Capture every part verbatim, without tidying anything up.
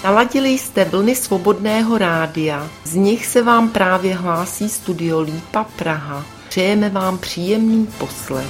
Naladili jste vlny Svobodného rádia, z nich se vám právě hlásí Studio Lípa Praha. Přejeme vám příjemný poslech.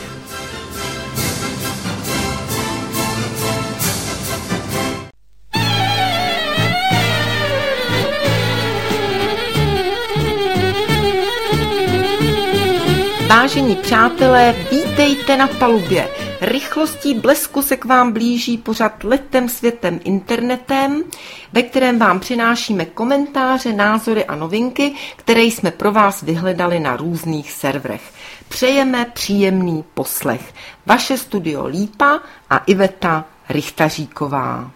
Vážení přátelé, vítejte na palubě. Rychlostí blesku se k vám blíží pořad Letem světem internetem, ve kterém vám přinášíme komentáře, názory a novinky, které jsme pro vás vyhledali na různých serverech. Přejeme příjemný poslech. Vaše Studio Lípa a Iveta Richtaříková.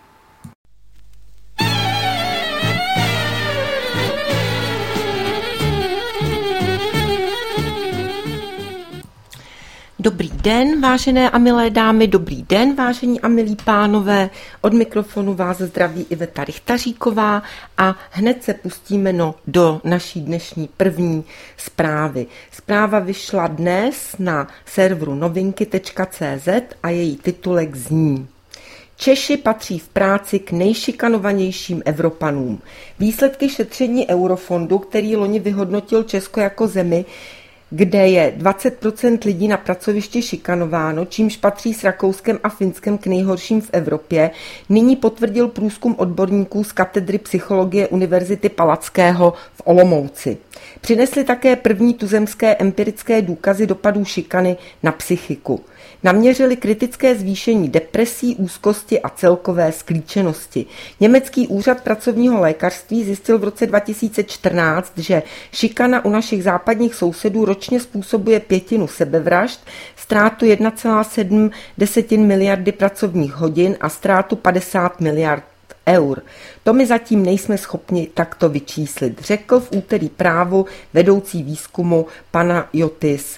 Dobrý den, vážené a milé dámy, dobrý den, vážení a milí pánové. Od mikrofonu vás zdraví Iveta Richtaříková a hned se pustíme no, do naší dnešní první zprávy. Zpráva vyšla dnes na serveru novinky tečka cé zet a její titulek zní: Češi patří v práci k nejšikanovanějším Evropanům. Výsledky šetření Eurofondu, který loni vyhodnotil Česko jako zemi, kde je dvacet procent lidí na pracovišti šikanováno, čímž patří s Rakouskem a Finskem k nejhorším v Evropě, nyní potvrdil průzkum odborníků z katedry psychologie Univerzity Palackého v Olomouci. Přinesli také první tuzemské empirické důkazy dopadů šikany na psychiku. Naměřili kritické zvýšení depresí, úzkosti a celkové sklíčenosti. Německý úřad pracovního lékařství zjistil v roce dva tisíce čtrnáct, že šikana u našich západních sousedů ročně způsobuje pětinu sebevražd, ztrátu jedna celá sedm miliardy pracovních hodin a ztrátu padesát miliard eur. To my zatím nejsme schopni takto vyčíslit, řekl v úterý Právu vedoucí výzkumu Panayotis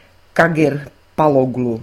Kagirpaloglu.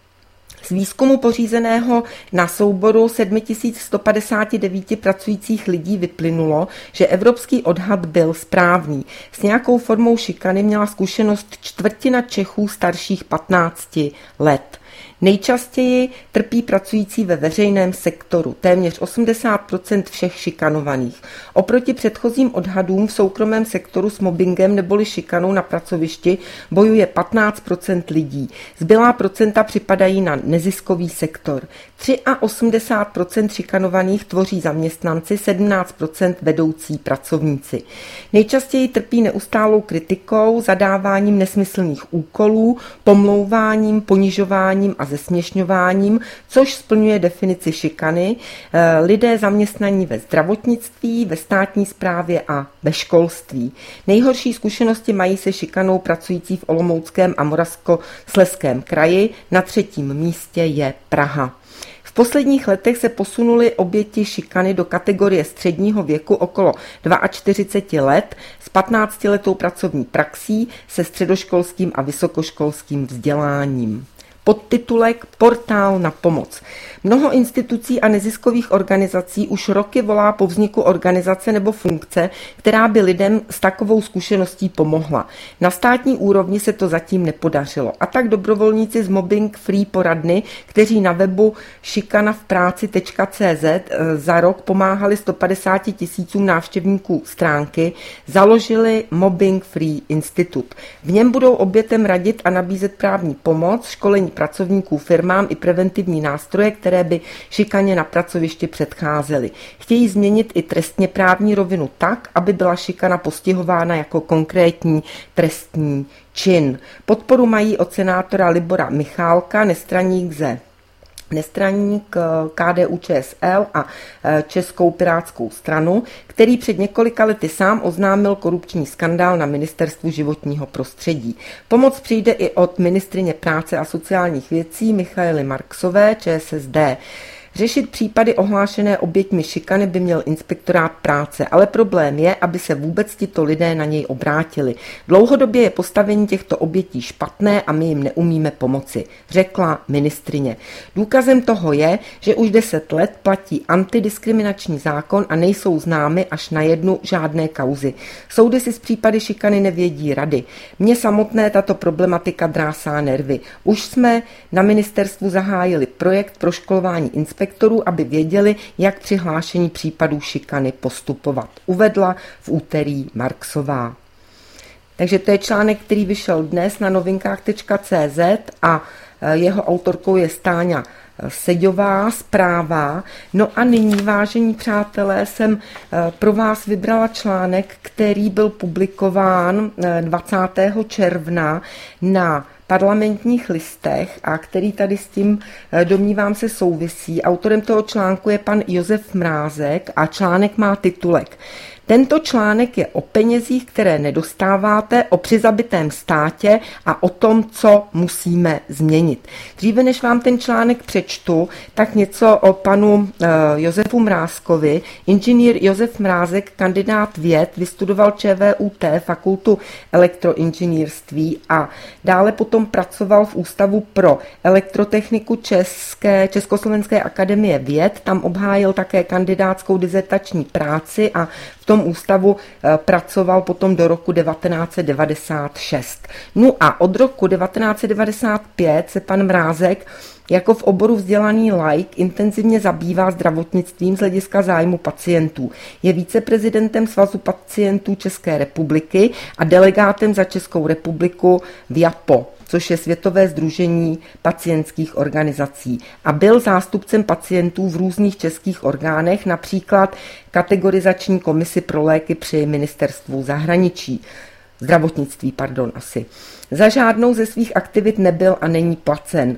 Z výzkumu pořízeného na souboru sedm tisíc sto padesát devět pracujících lidí vyplynulo, že evropský odhad byl správný. S nějakou formou šikany měla zkušenost čtvrtina Čechů starších patnácti let. Nejčastěji trpí pracující ve veřejném sektoru, téměř osmdesát procent všech šikanovaných. Oproti předchozím odhadům v soukromém sektoru s mobbingem neboli šikanou na pracovišti bojuje patnáct procent lidí. Zbylá procenta připadají na neziskový sektor. osmdesát tři procent šikanovaných tvoří zaměstnanci, sedmnáct procent vedoucí pracovníci. Nejčastěji trpí neustálou kritikou, zadáváním nesmyslných úkolů, pomlouváním, ponižováním a zesměšňováním, což splňuje definici šikany, lidé zaměstnaní ve zdravotnictví, ve státní správě a ve školství. Nejhorší zkušenosti mají se šikanou pracující v Olomouckém a Moravskoslezském kraji, na třetím místě je Praha. V posledních letech se posunuly oběti šikany do kategorie středního věku okolo čtyřicet dva let s patnáctiletou pracovní praxí se středoškolským a vysokoškolským vzděláním. Podtitulek Portál na pomoc. Mnoho institucí a neziskových organizací už roky volá po vzniku organizace nebo funkce, která by lidem s takovou zkušeností pomohla. Na státní úrovni se to zatím nepodařilo. A tak dobrovolníci z Mobbing Free poradny, kteří na webu šikana v práci tečka cé zet za rok pomáhali sto padesát tisícům návštěvníků stránky, založili Mobbing Free Institut. V něm budou obětem radit a nabízet právní pomoc, školení pracovníků firmám i preventivní nástroje, které by šikaně na pracovišti předcházely. Chtějí změnit i trestně právní rovinu tak, aby byla šikana postihována jako konkrétní trestní čin. Podporu mají od senátora Libora Michálka, nestraník ze nestraník K D U Č S L a Českou pirátskou stranu, který před několika lety sám oznámil korupční skandál na Ministerstvu životního prostředí. Pomoc přijde i od ministryně práce a sociálních věcí Michaely Marksové, Č S S D. Řešit případy ohlášené oběťmi šikany by měl inspektorát práce, ale problém je, aby se vůbec tito lidé na něj obrátili. Dlouhodobě je postavení těchto obětí špatné a my jim neumíme pomoci, řekla ministryně. Důkazem toho je, že už deset let platí antidiskriminační zákon a nejsou známy až na jednu žádné kauzy. Soudy si z případy šikany nevědí rady. Mně samotné tato problematika drásá nervy. Už jsme na ministerstvu zahájili projekt proškolování inspektorů inspektorů, aby věděli, jak při hlášení případů šikany postupovat. Uvedla v úterý Marksová. Takže to je článek, který vyšel dnes na novinkách tečka cé zet a jeho autorkou je Stáňa Seďová, Zpráva. No a nyní, vážení přátelé, jsem pro vás vybrala článek, který byl publikován dvacátého června na Parlamentních listech a který tady s tím, domnívám se, souvisí. Autorem toho článku je pan Josef Mrázek a článek má titulek: Tento článek je o penězích, které nedostáváte, o přizabitém státě a o tom, co musíme změnit. Dříve než vám ten článek přečtu, tak něco o panu uh, Josefu Mrázkovi. Inženýr Josef Mrázek, kandidát věd, vystudoval ČVUT, fakultu elektroinženýrství a dále potom pracoval v Ústavu pro elektrotechniku České, Československé akademie věd. Tam obhájil také kandidátskou dizertační práci a v tom ústavu pracoval potom do roku devatenáct set devadesát šest. No a od roku devatenáct set devadesát pět se pan Mrázek jako v oboru vzdělaný laik intenzivně zabývá zdravotnictvím z hlediska zájmu pacientů. Je viceprezidentem Svazu pacientů České republiky a delegátem za Českou republiku v JAPO, což je Světové sdružení pacientských organizací. A byl zástupcem pacientů v různých českých orgánech, například kategorizační komisi pro léky při ministerstvu zahraničí. Zdravotnictví, pardon, asi. Za žádnou ze svých aktivit nebyl a není placen.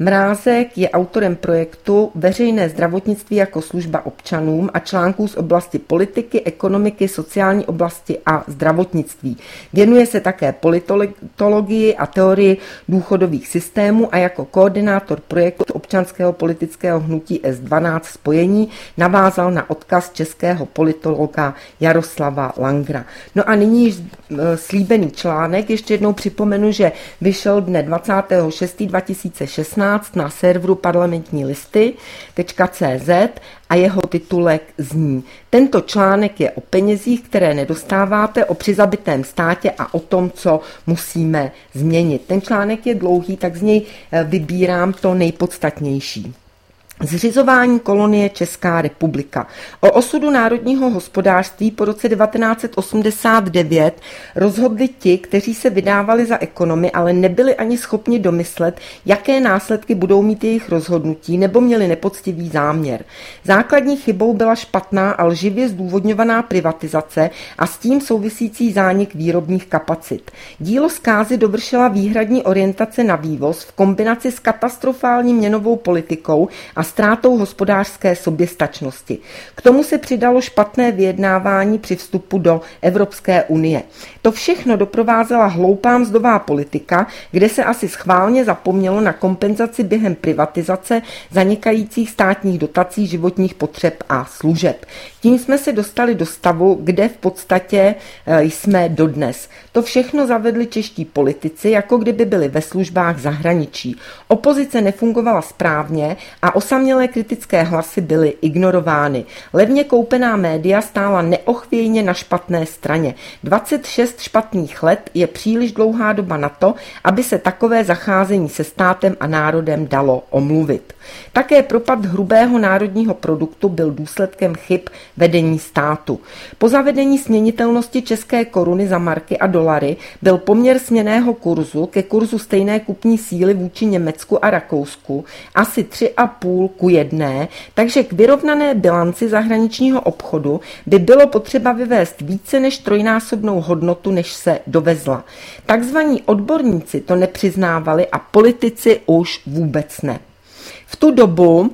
Mrázek je autorem projektu Veřejné zdravotnictví jako služba občanům a článků z oblasti politiky, ekonomiky, sociální oblasti a zdravotnictví. Věnuje se také politologii a teorii důchodových systémů a jako koordinátor projektu občanského politického hnutí S dvanáct Spojení navázal na odkaz českého politologa Jaroslava Langra. No a nyní již slíbený článek. Ještě jednou připomenu, že vyšel dne dvacátého šestého dva tisíce šestnáct na serveru parlamentní listy tečka cé zet a jeho titulek zní: Tento článek je o penězích, které nedostáváte, o přizabitém státě a o tom, co musíme změnit. Ten článek je dlouhý, tak z něj vybírám to nejpodstatnější. Zřizování kolonie Česká republika. O osudu národního hospodářství po roce devatenáct set osmdesát devět rozhodli ti, kteří se vydávali za ekonomy, ale nebyli ani schopni domyslet, jaké následky budou mít jejich rozhodnutí, nebo měli nepoctivý záměr. Základní chybou byla špatná a lživě zdůvodňovaná privatizace a s tím souvisící zánik výrobních kapacit. Dílo zkázy dovršila výhradní orientace na vývoz v kombinaci s katastrofální měnovou politikou a ztrátou hospodářské soběstačnosti. K tomu se přidalo špatné vyjednávání při vstupu do Evropské unie. To všechno doprovázela hloupá mzdová politika, kde se asi schválně zapomnělo na kompenzaci během privatizace zanikajících státních dotací životních potřeb a služeb. Tím jsme se dostali do stavu, kde v podstatě jsme dodnes. To všechno zavedli čeští politici, jako kdyby byli ve službách zahraničí. Opozice nefungovala správně a osamělé kritické hlasy byly ignorovány. Levně koupená média stála neochvějně na špatné straně. dvacet šest špatných let je příliš dlouhá doba na to, aby se takové zacházení se státem a národem dalo omluvit. Také propad hrubého národního produktu byl důsledkem chyb vedení státu. Po zavedení směnitelnosti české koruny za marky a dolary byl poměr směnného kurzu ke kurzu stejné kupní síly vůči Německu a Rakousku asi tři a půl ku jedné, takže k vyrovnané bilanci zahraničního obchodu by bylo potřeba vyvést více než trojnásobnou hodnotu, než se dovezla. Takzvaní odborníci to nepřiznávali a politici už vůbec ne. V tu dobu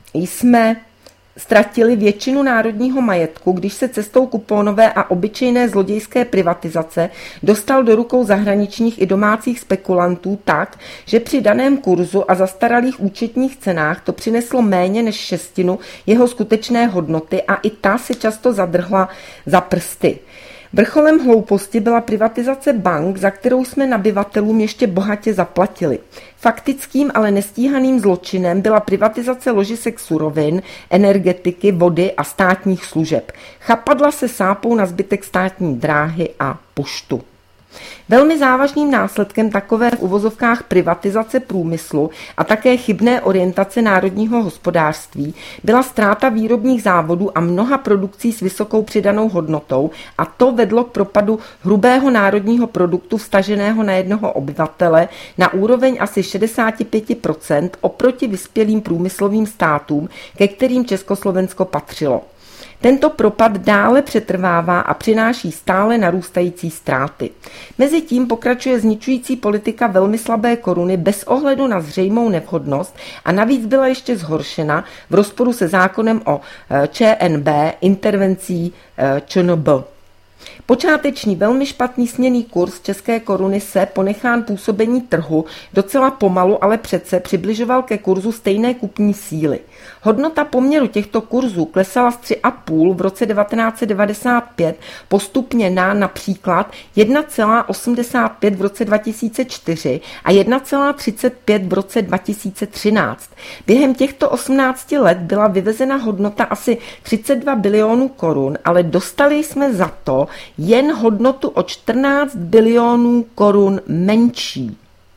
jsme ztratili většinu národního majetku, když se cestou kuponové a obyčejné zlodějské privatizace dostal do rukou zahraničních i domácích spekulantů tak, že při daném kurzu a zastaralých účetních cenách to přineslo méně než šestinu jeho skutečné hodnoty a i ta se často zadrhla za prsty. Vrcholem hlouposti byla privatizace bank, za kterou jsme nabyvatelům ještě bohatě zaplatili. Faktickým, ale nestíhaným zločinem byla privatizace ložisek surovin, energetiky, vody a státních služeb. Chapadla se sápou na zbytek státní dráhy a poštu. Velmi závažným následkem takové v uvozovkách privatizace průmyslu a také chybné orientace národního hospodářství byla ztráta výrobních závodů a mnoha produkcí s vysokou přidanou hodnotou a to vedlo k propadu hrubého národního produktu vztaženého na jednoho obyvatele na úroveň asi šedesát pět procent oproti vyspělým průmyslovým státům, ke kterým Československo patřilo. Tento propad dále přetrvává a přináší stále narůstající ztráty. Mezitím pokračuje zničující politika velmi slabé koruny bez ohledu na zřejmou nevhodnost a navíc byla ještě zhoršena v rozporu se zákonem o ČNB intervencí ČNB. Počáteční velmi špatný směnný kurz české koruny se, ponechán působení trhu, docela pomalu, ale přece přibližoval ke kurzu stejné kupní síly. Hodnota poměru těchto kurzů klesala z tři a půl v roce devatenáct set devadesát pět postupně na například jedna celá osmdesát pět v roce dva tisíce čtyři a jedna celá třicet pět v roce dva tisíce třináct. Během těchto osmnácti let byla vyvezena hodnota asi třicet dva bilionů korun, ale dostali jsme za to jen hodnotu o čtrnáct bilionů korun menší.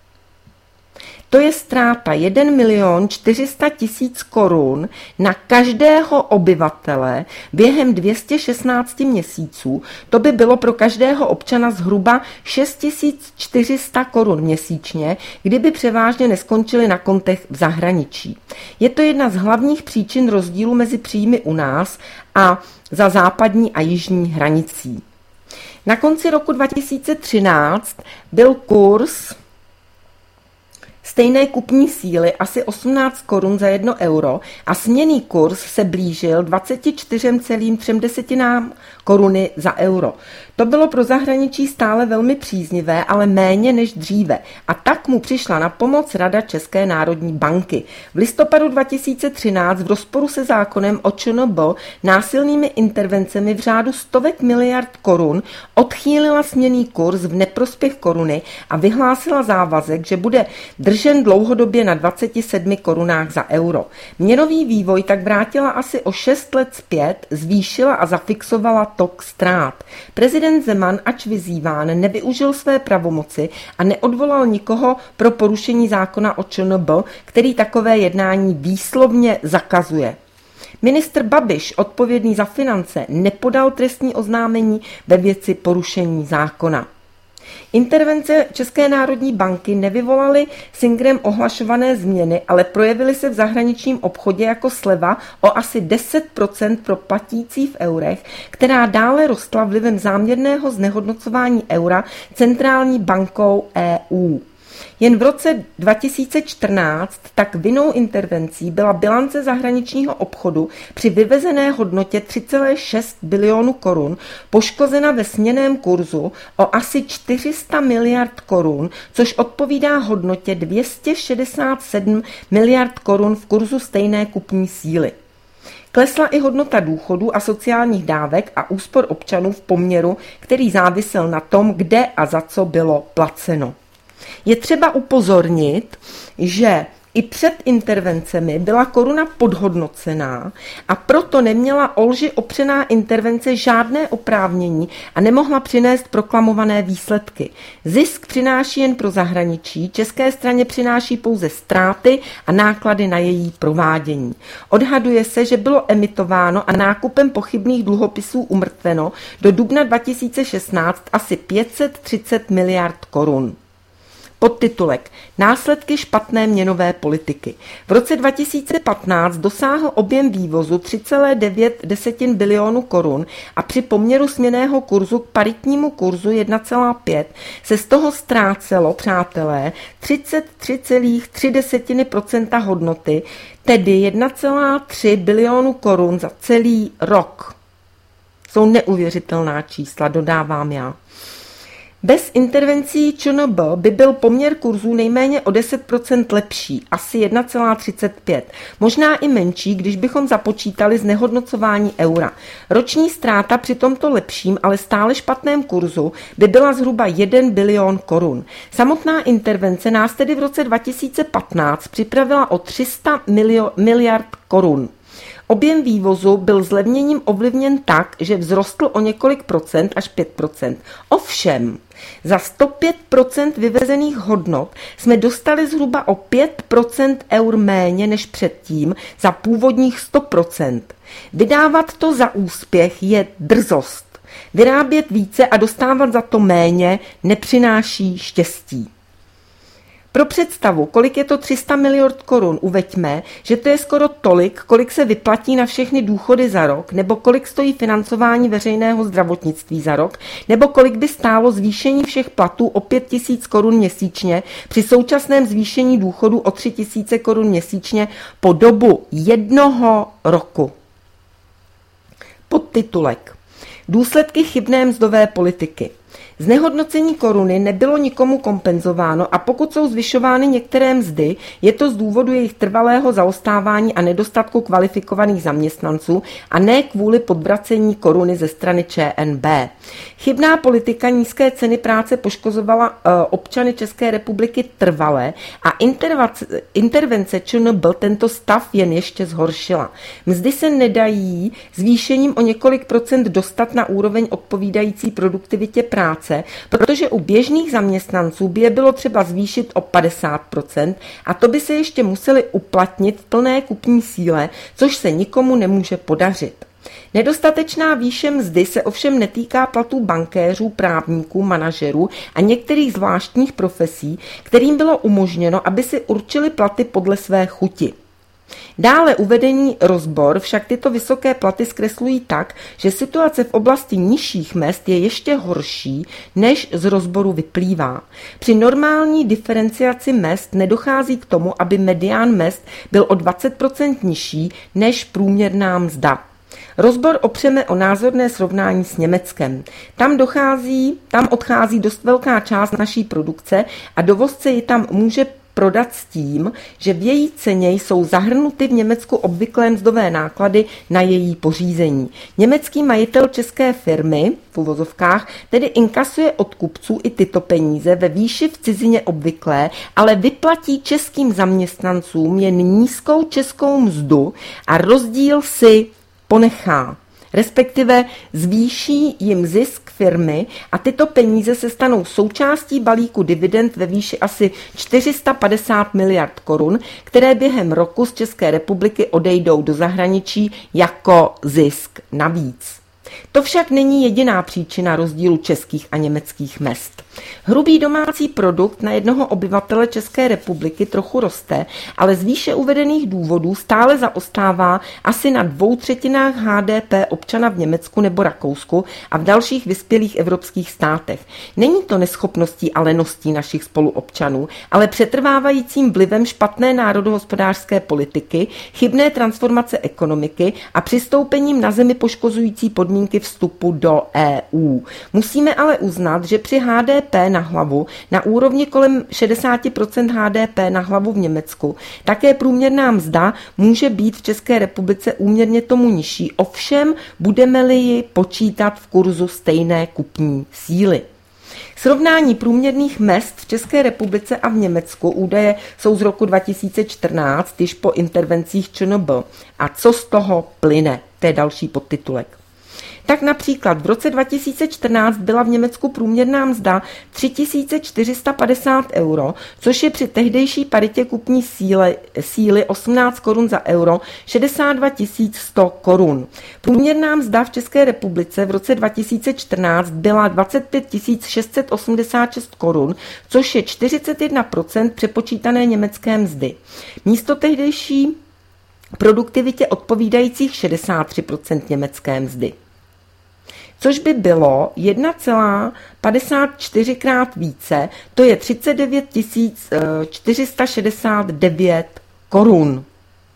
To je ztráta jedna milion čtyři sta tisíc korun na každého obyvatele během dvě stě šestnáct měsíců. To by bylo pro každého občana zhruba šest tisíc čtyři sta korun měsíčně, kdyby převážně neskončili na kontech v zahraničí. Je to jedna z hlavních příčin rozdílu mezi příjmy u nás a za západní a jižní hranicí. Na konci roku dva tisíce třináct byl kurz stejné kupní síly asi osmnáct korun za jedno euro a směnný kurz se blížil dvacet čtyři celá tři koruny za euro. To bylo pro zahraničí stále velmi příznivé, ale méně než dříve. A tak mu přišla na pomoc Rada České národní banky. V listopadu dva tisíce třináct v rozporu se zákonem o ČNB násilnými intervencemi v řádu stovek miliard korun odchýlila směnný kurz v neprospěch koruny a vyhlásila závazek, že bude držen dlouhodobě na dvaceti sedmi korunách za euro. Měnový vývoj tak vrátila asi o šest let zpět, zvýšila a zafixovala tok ztrát. Prezident Zeman, ač vyzýván, nevyužil své pravomoci a neodvolal nikoho pro porušení zákona o ČNB, který takové jednání výslovně zakazuje. Ministr Babiš, odpovědný za finance, nepodal trestní oznámení ve věci porušení zákona. Intervence České národní banky nevyvolaly Singrem ohlašované změny, ale projevily se v zahraničním obchodě jako sleva o asi deset procent pro platící v eurech, která dále rostla vlivem záměrného znehodnocování eura centrální bankou E U. Jen v roce dva tisíce čtrnáct tak vinnou intervencí byla bilance zahraničního obchodu při vyvezené hodnotě tři celá šest bilionu korun poškozena ve směnném kurzu o asi čtyři sta miliard korun, což odpovídá hodnotě dvě stě šedesát sedm miliard korun v kurzu stejné kupní síly. Klesla i hodnota důchodů a sociálních dávek a úspor občanů v poměru, který závisel na tom, kde a za co bylo placeno. Je třeba upozornit, že i před intervencemi byla koruna podhodnocená a proto neměla o lži opřená intervence žádné oprávnění a nemohla přinést proklamované výsledky. Zisk přináší jen pro zahraničí, české straně přináší pouze ztráty a náklady na její provádění. Odhaduje se, že bylo emitováno a nákupem pochybných dluhopisů umrtveno do dubna dva tisíce šestnáct asi pět set třicet miliard korun. Podtitulek Následky špatné měnové politiky. V roce dva tisíce patnáct dosáhl objem vývozu tři celá devět bilionu korun a při poměru směnného kurzu k paritnímu kurzu jedna celá pět se z toho ztrácelo, přátelé, třicet tři celá tři procenta hodnoty, tedy jedna celá tři bilionu korun za celý rok. Jsou neuvěřitelná čísla, dodávám já. Bez intervencí ČNB by byl poměr kurzů nejméně o deset procent lepší, asi jedna celá třicet pět, možná i menší, když bychom započítali znehodnocování eura. Roční ztráta při tomto lepším, ale stále špatném kurzu by byla zhruba jeden bilion korun. Samotná intervence nás tedy v roce dva tisíce patnáct připravila o tři sta miliard korun. Objem vývozu byl zlevněním ovlivněn tak, že vzrostl o několik procent až pět procent. Ovšem, za sto pět procent vyvezených hodnot jsme dostali zhruba o pět procent eur méně než předtím za původních sto procent. Vydávat to za úspěch je drzost. Vyrábět více a dostávat za to méně nepřináší štěstí. Pro představu, kolik je to tři sta miliard korun, uveďme, že to je skoro tolik, kolik se vyplatí na všechny důchody za rok, nebo kolik stojí financování veřejného zdravotnictví za rok, nebo kolik by stálo zvýšení všech platů o pět tisíc korun měsíčně při současném zvýšení důchodu o tři tisíce korun měsíčně po dobu jednoho roku. Podtitulek. Důsledky chybné mzdové politiky. Znehodnocení koruny nebylo nikomu kompenzováno a pokud jsou zvyšovány některé mzdy, je to z důvodu jejich trvalého zaostávání a nedostatku kvalifikovaných zaměstnanců a ne kvůli podvracení koruny ze strany ČNB. Chybná politika nízké ceny práce poškozovala uh, občany České republiky trvale a intervence ČNB tento stav jen ještě zhoršila. Mzdy se nedají zvýšením o několik procent dostat na úroveň odpovídající produktivitě práce, protože u běžných zaměstnanců by je bylo třeba zvýšit o padesát procent a to by se ještě museli uplatnit v plné kupní síle, což se nikomu nemůže podařit. Nedostatečná výše mzdy se ovšem netýká platů bankéřů, právníků, manažerů a některých zvláštních profesí, kterým bylo umožněno, aby si určili platy podle své chuti. Dále uvedený rozbor však tyto vysoké platy zkreslují tak, že situace v oblasti nižších mezd je ještě horší, než z rozboru vyplývá. Při normální diferenciaci mezd nedochází k tomu, aby medián mezd byl o dvacet procent nižší než průměrná mzda. Rozbor opřeme o názorné srovnání s Německem. Tam dochází, tam odchází dost velká část naší produkce a dovozce ji tam může prodat s tím, že v její ceně jsou zahrnuty v Německu obvyklé mzdové náklady na její pořízení. Německý majitel české firmy, v uvozovkách, tedy inkasuje od kupců i tyto peníze ve výši v cizině obvyklé, ale vyplatí českým zaměstnancům jen nízkou českou mzdu a rozdíl si ponechá. Respektive zvýší jim zisk firmy a tyto peníze se stanou součástí balíku dividend ve výši asi čtyři sta padesát miliard korun, které během roku z České republiky odejdou do zahraničí jako zisk navíc. To však není jediná příčina rozdílu českých a německých mezd. Hrubý domácí produkt na jednoho obyvatele České republiky trochu roste, ale z výše uvedených důvodů stále zaostává asi na dvou třetinách H D P občana v Německu nebo Rakousku a v dalších vyspělých evropských státech. Není to neschopností a leností našich spoluobčanů, ale přetrvávajícím vlivem špatné národohospodářské politiky, chybné transformace ekonomiky a přistoupením na zemi poškozující podmínky vstupu do E U. Musíme ale uznat, že při H D P na hlavu na úrovni kolem šedesát procent H D P na hlavu v Německu také průměrná mzda může být v České republice úměrně tomu nižší, ovšem budeme-li ji počítat v kurzu stejné kupní síly. Srovnání průměrných mezd v České republice a v Německu, údaje jsou z roku dva tisíce čtrnáct, již po intervencích ČNB. A co z toho plyne? To je další podtitulek. Tak například v roce dva tisíce čtrnáct byla v Německu průměrná mzda tři tisíce čtyři sta padesát euro, což je při tehdejší paritě kupní síly, síly osmnáct korun za euro, šedesát dva tisíc sto korun. Průměrná mzda v České republice v roce dva tisíce čtrnáct byla dvacet pět tisíc šest set osmdesát šest korun, což je čtyřicet jedna procent přepočítané německé mzdy. Místo tehdejší produktivitě odpovídajících šedesát tři procent německé mzdy. Což by bylo jedna celá padesát čtyři krát více, to je třicet devět tisíc čtyři sta šedesát devět korun.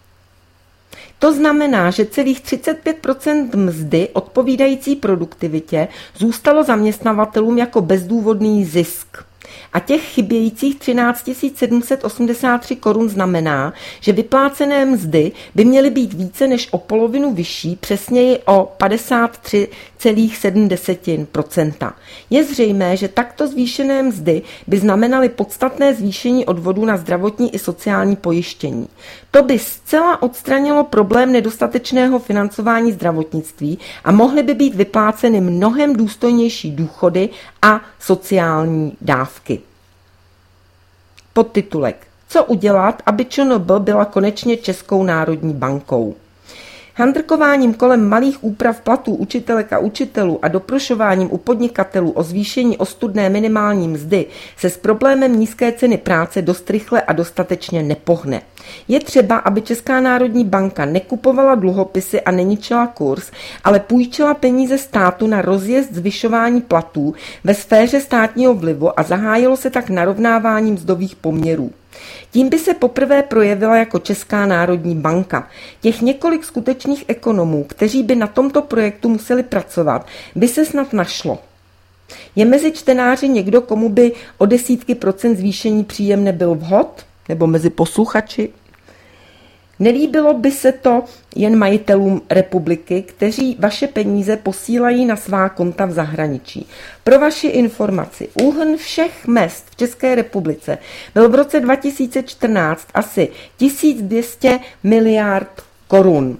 To znamená, že celých třicet pět procent mzdy odpovídající produktivitě zůstalo zaměstnavatelům jako bezdůvodný zisk. A těch chybějících třináct tisíc sedm set osmdesát tři korun znamená, že vyplácené mzdy by měly být více než o polovinu vyšší, přesněji o padesát tři celá sedm procenta. Je zřejmé, že takto zvýšené mzdy by znamenaly podstatné zvýšení odvodů na zdravotní i sociální pojištění. To by zcela odstranilo problém nedostatečného financování zdravotnictví a mohly by být vypláceny mnohem důstojnější důchody a sociální dávky. Podtitulek. Co udělat, aby ČNB byla konečně Českou národní bankou? Handrkováním kolem malých úprav platů učitelek a učitelů a doprošováním u podnikatelů o zvýšení ostudné minimální mzdy se s problémem nízké ceny práce dost rychle a dostatečně nepohne. Je třeba, aby Česká národní banka nekupovala dluhopisy a neničila kurz, ale půjčila peníze státu na rozjezd zvyšování platů ve sféře státního vlivu a zahájilo se tak narovnávání mzdových poměrů. Tím by se poprvé projevila jako Česká národní banka. Těch několik skutečných ekonomů, kteří by na tomto projektu museli pracovat, by se snad našlo. Je mezi čtenáři někdo, komu by o desítky procent zvýšení příjem nebyl vhod? Nebo mezi posluchači? Nelíbilo by se to jen majitelům republiky, kteří vaše peníze posílají na svá konta v zahraničí. Pro vaši informaci, úhrn všech mezd v České republice byl v roce dva tisíce čtrnáct asi tisíc dvě stě miliard korun.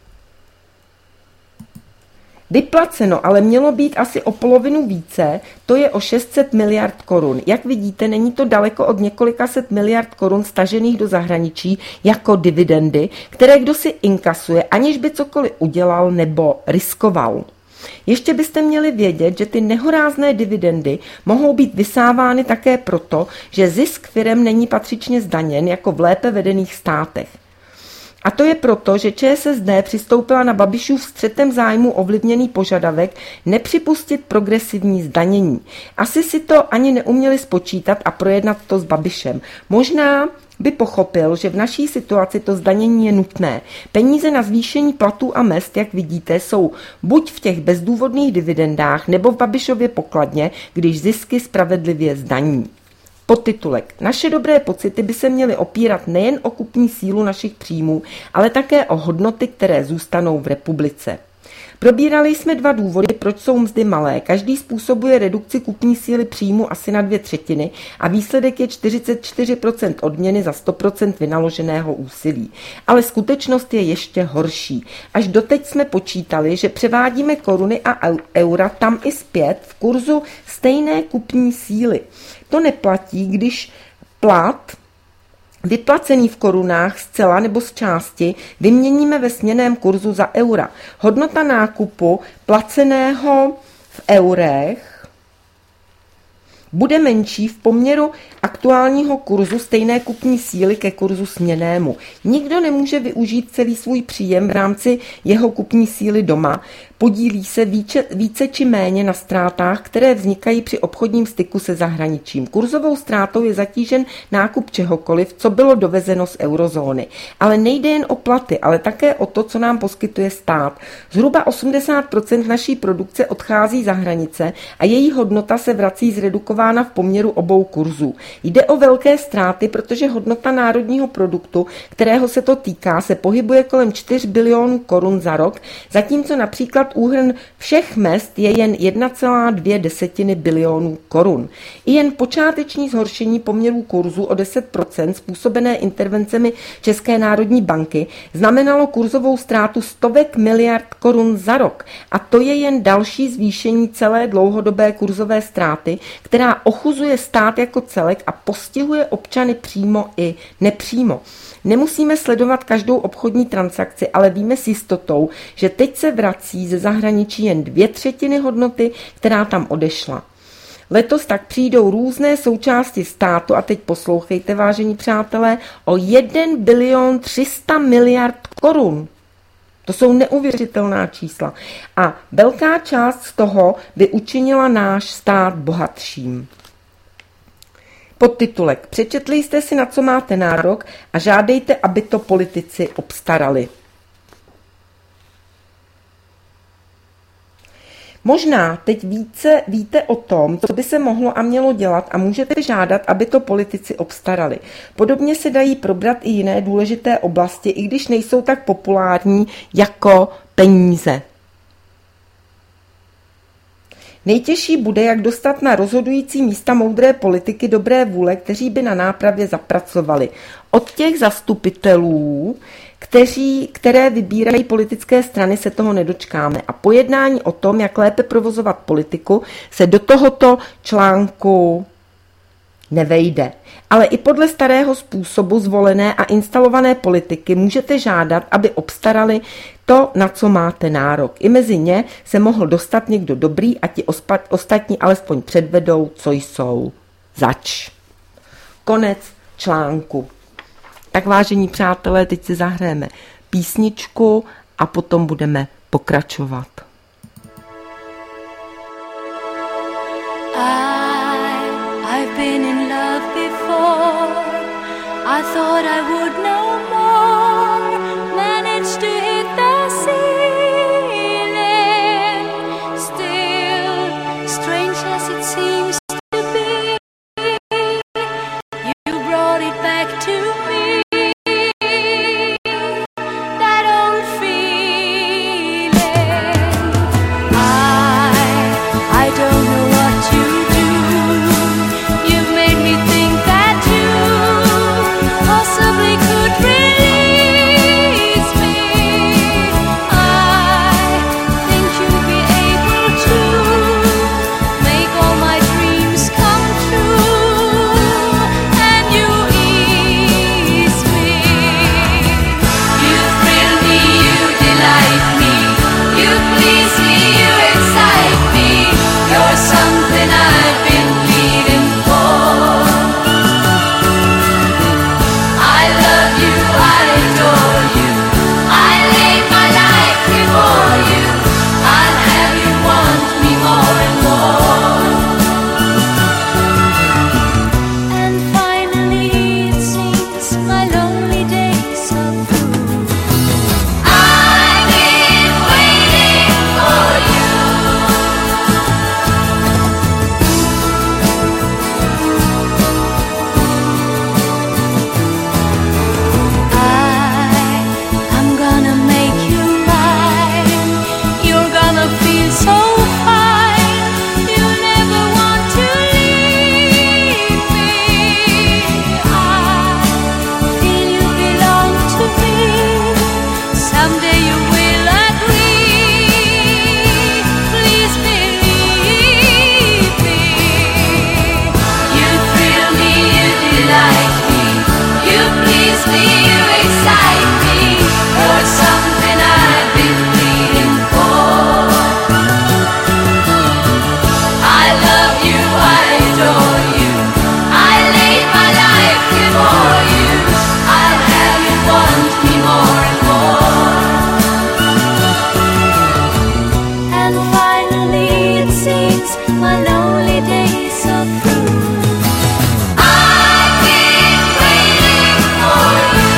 Vyplaceno ale mělo být asi o polovinu více, to je o šest set miliard korun. Jak vidíte, není to daleko od několika set miliard korun stažených do zahraničí jako dividendy, které kdo si inkasuje, aniž by cokoliv udělal nebo riskoval. Ještě byste měli vědět, že ty nehorázné dividendy mohou být vysávány také proto, že zisk firem není patřičně zdaněn jako v lépe vedených státech. A to je proto, že ČSSD přistoupila na Babišův střetem zájmu ovlivněný požadavek nepřipustit progresivní zdanění. Asi si to ani neuměli spočítat a projednat to s Babišem. Možná by pochopil, že v naší situaci to zdanění je nutné. Peníze na zvýšení platů a mezd, jak vidíte, jsou buď v těch bezdůvodných dividendách nebo v Babišově pokladně, když zisky spravedlivě zdaní. Podtitulek. Naše dobré pocity by se měly opírat nejen o kupní sílu našich příjmů, ale také o hodnoty, které zůstanou v republice. Probírali jsme dva důvody, proč jsou mzdy malé. Každý způsobuje redukci kupní síly příjmu asi na dvě třetiny a výsledek je čtyřicet čtyři procent odměny za sto procent vynaloženého úsilí. Ale skutečnost je ještě horší. Až doteď jsme počítali, že převádíme koruny a eura tam i zpět v kurzu stejné kupní síly. To neplatí, když plat vyplacený v korunách zcela nebo z části vyměníme ve směnném kurzu za eura. Hodnota nákupu placeného v eurech bude menší v poměru aktuálního kurzu stejné kupní síly ke kurzu směnnému. Nikdo nemůže využít celý svůj příjem v rámci jeho kupní síly doma. Podílí se více, více či méně na ztrátách, které vznikají při obchodním styku se zahraničím. Kurzovou ztrátou je zatížen nákup čehokoliv, co bylo dovezeno z eurozóny. Ale nejde jen o platy, ale také o to, co nám poskytuje stát. Zhruba osmdesát procent naší produkce odchází za hranice a její hodnota se vrací zredukována v poměru obou kurzů. Jde o velké ztráty, protože hodnota národního produktu, kterého se to týká, se pohybuje kolem čtyři bilionů korun za rok, zatímco například úhrn všech mezd je jen jedna celá dvě bilionů korun. I jen počáteční zhoršení poměrů kurzu o deset procent způsobené intervencemi České národní banky znamenalo kurzovou ztrátu stovek miliard korun za rok. A to je jen další zvýšení celé dlouhodobé kurzové ztráty, která ochuzuje stát jako celek a postihuje občany přímo i nepřímo. Nemusíme sledovat každou obchodní transakci, ale víme s jistotou, že teď se vrací ze zahraničí jen dvě třetiny hodnoty, která tam odešla. Letos tak přijdou různé součásti státu, a teď poslouchejte, vážení přátelé, o jeden bilion tři sta miliard korun. To jsou neuvěřitelná čísla. A velká část z toho by učinila náš stát bohatším. Podtitulek. Přečetli jste si, na co máte nárok a žádejte, aby to politici obstarali. Možná teď více víte o tom, co by se mohlo a mělo dělat a můžete žádat, aby to politici obstarali. Podobně se dají probrat i jiné důležité oblasti, i když nejsou tak populární jako peníze. Nejtěžší bude, jak dostat na rozhodující místa moudré politiky dobré vůle, kteří by na nápravě zapracovali. Od těch zastupitelů, kteří, které vybírají politické strany, se toho nedočkáme. A pojednání o tom, jak lépe provozovat politiku, se do tohoto článku nevejde. Ale i podle starého způsobu zvolené a instalované politiky můžete žádat, aby obstarali to, na co máte nárok. I mezi ně se mohl dostat někdo dobrý a ti ostatní alespoň předvedou, co jsou zač. Konec článku. Tak vážení přátelé, teď si zahrajeme písničku a potom budeme pokračovat. I, I've been in love before. I thought I would no more manage to hit the ceiling. Still, strange as it seems to be, you brought it back to me. That old feeling. I, I don't know what to do. You've made me think that you possibly could release me. I think you'll be able to make all my dreams come true, and you ease me. You thrill me, you delight me, you please me, you excite me. You're something I've been pleading for. I love you, I adore you, I lay my life before you. I'll have you want me more and more. And finally it seems my lonely days are through. I've been waiting for you. I, I'm gonna make you mine. You're gonna feel so fine. You'll never want to leave me. I feel you belong to me. Someday you will agree. Please believe me. You thrill me, you delight me, you please me, you excite me. You're something I've been pleading for. I love you, I adore you, I lay my life before you. I'll have you want me more and more. And finally it seems my lonely days are through. I've been waiting for you.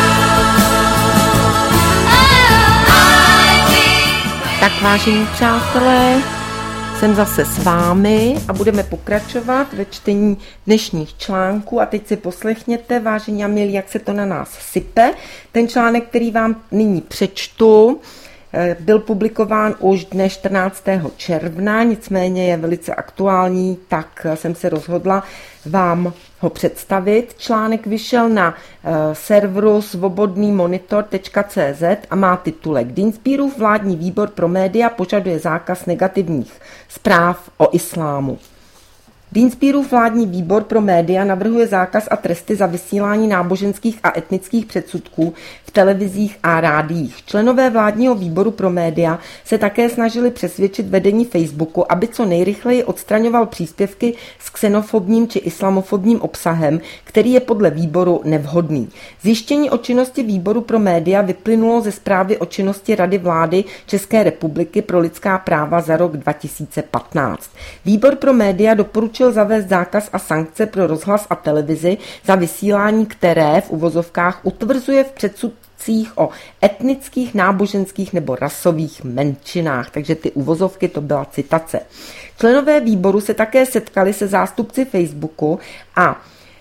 Oh, I've been Tak vážení přátelé, jsem zase s vámi a budeme pokračovat ve čtení dnešních článků a teď si poslechněte, vážení a milí, jak se to na nás sype. Ten článek, který vám nyní přečtu, byl publikován už dne čtrnáctého června, nicméně je velice aktuální, tak jsem se rozhodla vám ho představit. Článek vyšel na uh, serveru svobodný monitor tečka cé zet a má titulek Dienstbierův vládní výbor pro média požaduje zákaz negativních zpráv o islámu. Dienstbierův vládní výbor pro média navrhuje zákaz a tresty za vysílání náboženských a etnických předsudků v televizích a rádiích. Členové vládního výboru pro média se také snažili přesvědčit vedení Facebooku, aby co nejrychleji odstraňoval příspěvky s xenofobním či islamofobním obsahem, který je podle výboru nevhodný. Zjištění o činnosti výboru pro média vyplynulo ze zprávy o činnosti Rady vlády České republiky pro lidská práva za rok dva tisíce patnáct. Výbor pro média doporučil doporučil zavést zákaz a sankce pro rozhlas a televizi za vysílání, které v uvozovkách utvrzuje v předsudcích o etnických, náboženských nebo rasových menšinách. Takže ty uvozovky, to byla citace. Členové výboru se také setkali se zástupci Facebooku a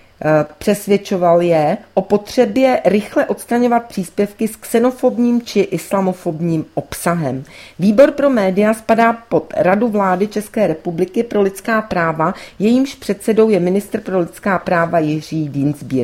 přesvědčoval je o potřebě rychle odstraňovat příspěvky s xenofobním či islamofobním obsahem. Výbor pro média spadá pod Radu vlády České republiky pro lidská práva, jejímž předsedou je ministr pro lidská práva Jiří Dienstbier,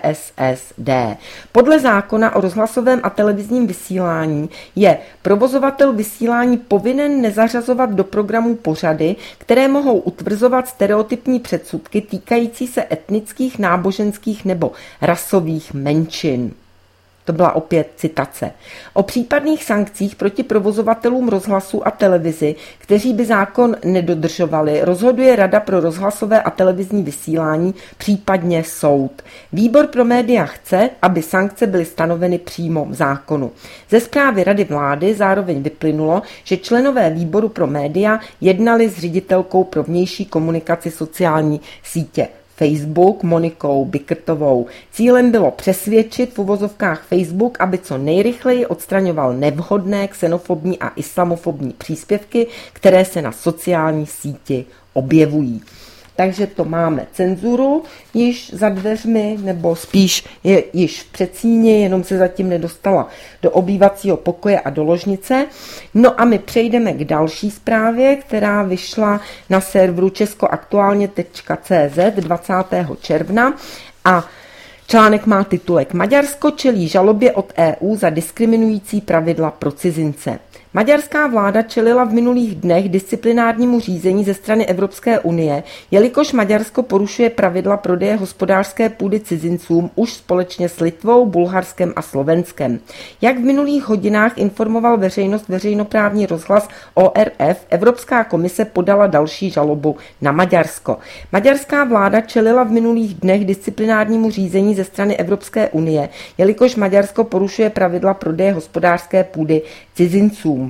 ČSSD. Podle zákona o rozhlasovém a televizním vysílání je provozovatel vysílání povinen nezařazovat do programu pořady, které mohou utvrzovat stereotypní předsudky týkající se etnických, náboženských nebo rasových menšin. To byla opět citace. O případných sankcích proti provozovatelům rozhlasu a televizi, kteří by zákon nedodržovali, rozhoduje Rada pro rozhlasové a televizní vysílání, případně soud. Výbor pro média chce, aby sankce byly stanoveny přímo v zákonu. Ze zprávy Rady vlády zároveň vyplynulo, že členové výboru pro média jednali s ředitelkou pro vnější komunikaci sociální sítě Facebook Monikou Bikrtovou. Cílem bylo přesvědčit v uvozovkách Facebook, aby co nejrychleji odstraňoval nevhodné xenofobní a islamofobní příspěvky, které se na sociální síti objevují. Takže to máme cenzuru již za dveřmi, nebo spíš je již v předsíni, jenom se zatím nedostala do obývacího pokoje a do ložnice. No a my přejdeme k další zprávě, která vyšla na serveru českoaktuálně tečka cé zet dvacátého června a článek má titulek Maďarsko čelí žalobě od é ú za diskriminující pravidla pro cizince. Maďarská vláda čelila v minulých dnech disciplinárnímu řízení ze strany Evropské unie, jelikož Maďarsko porušuje pravidla prodeje hospodářské půdy cizincům už společně s Litvou, Bulharskem a Slovenskem. Jak v minulých hodinách informoval veřejnost veřejnoprávní rozhlas O R F, Evropská komise podala další žalobu na Maďarsko. Maďarská vláda čelila v minulých dnech disciplinárnímu řízení ze strany Evropské unie, jelikož Maďarsko porušuje pravidla prodeje hospodářské půdy cizincům.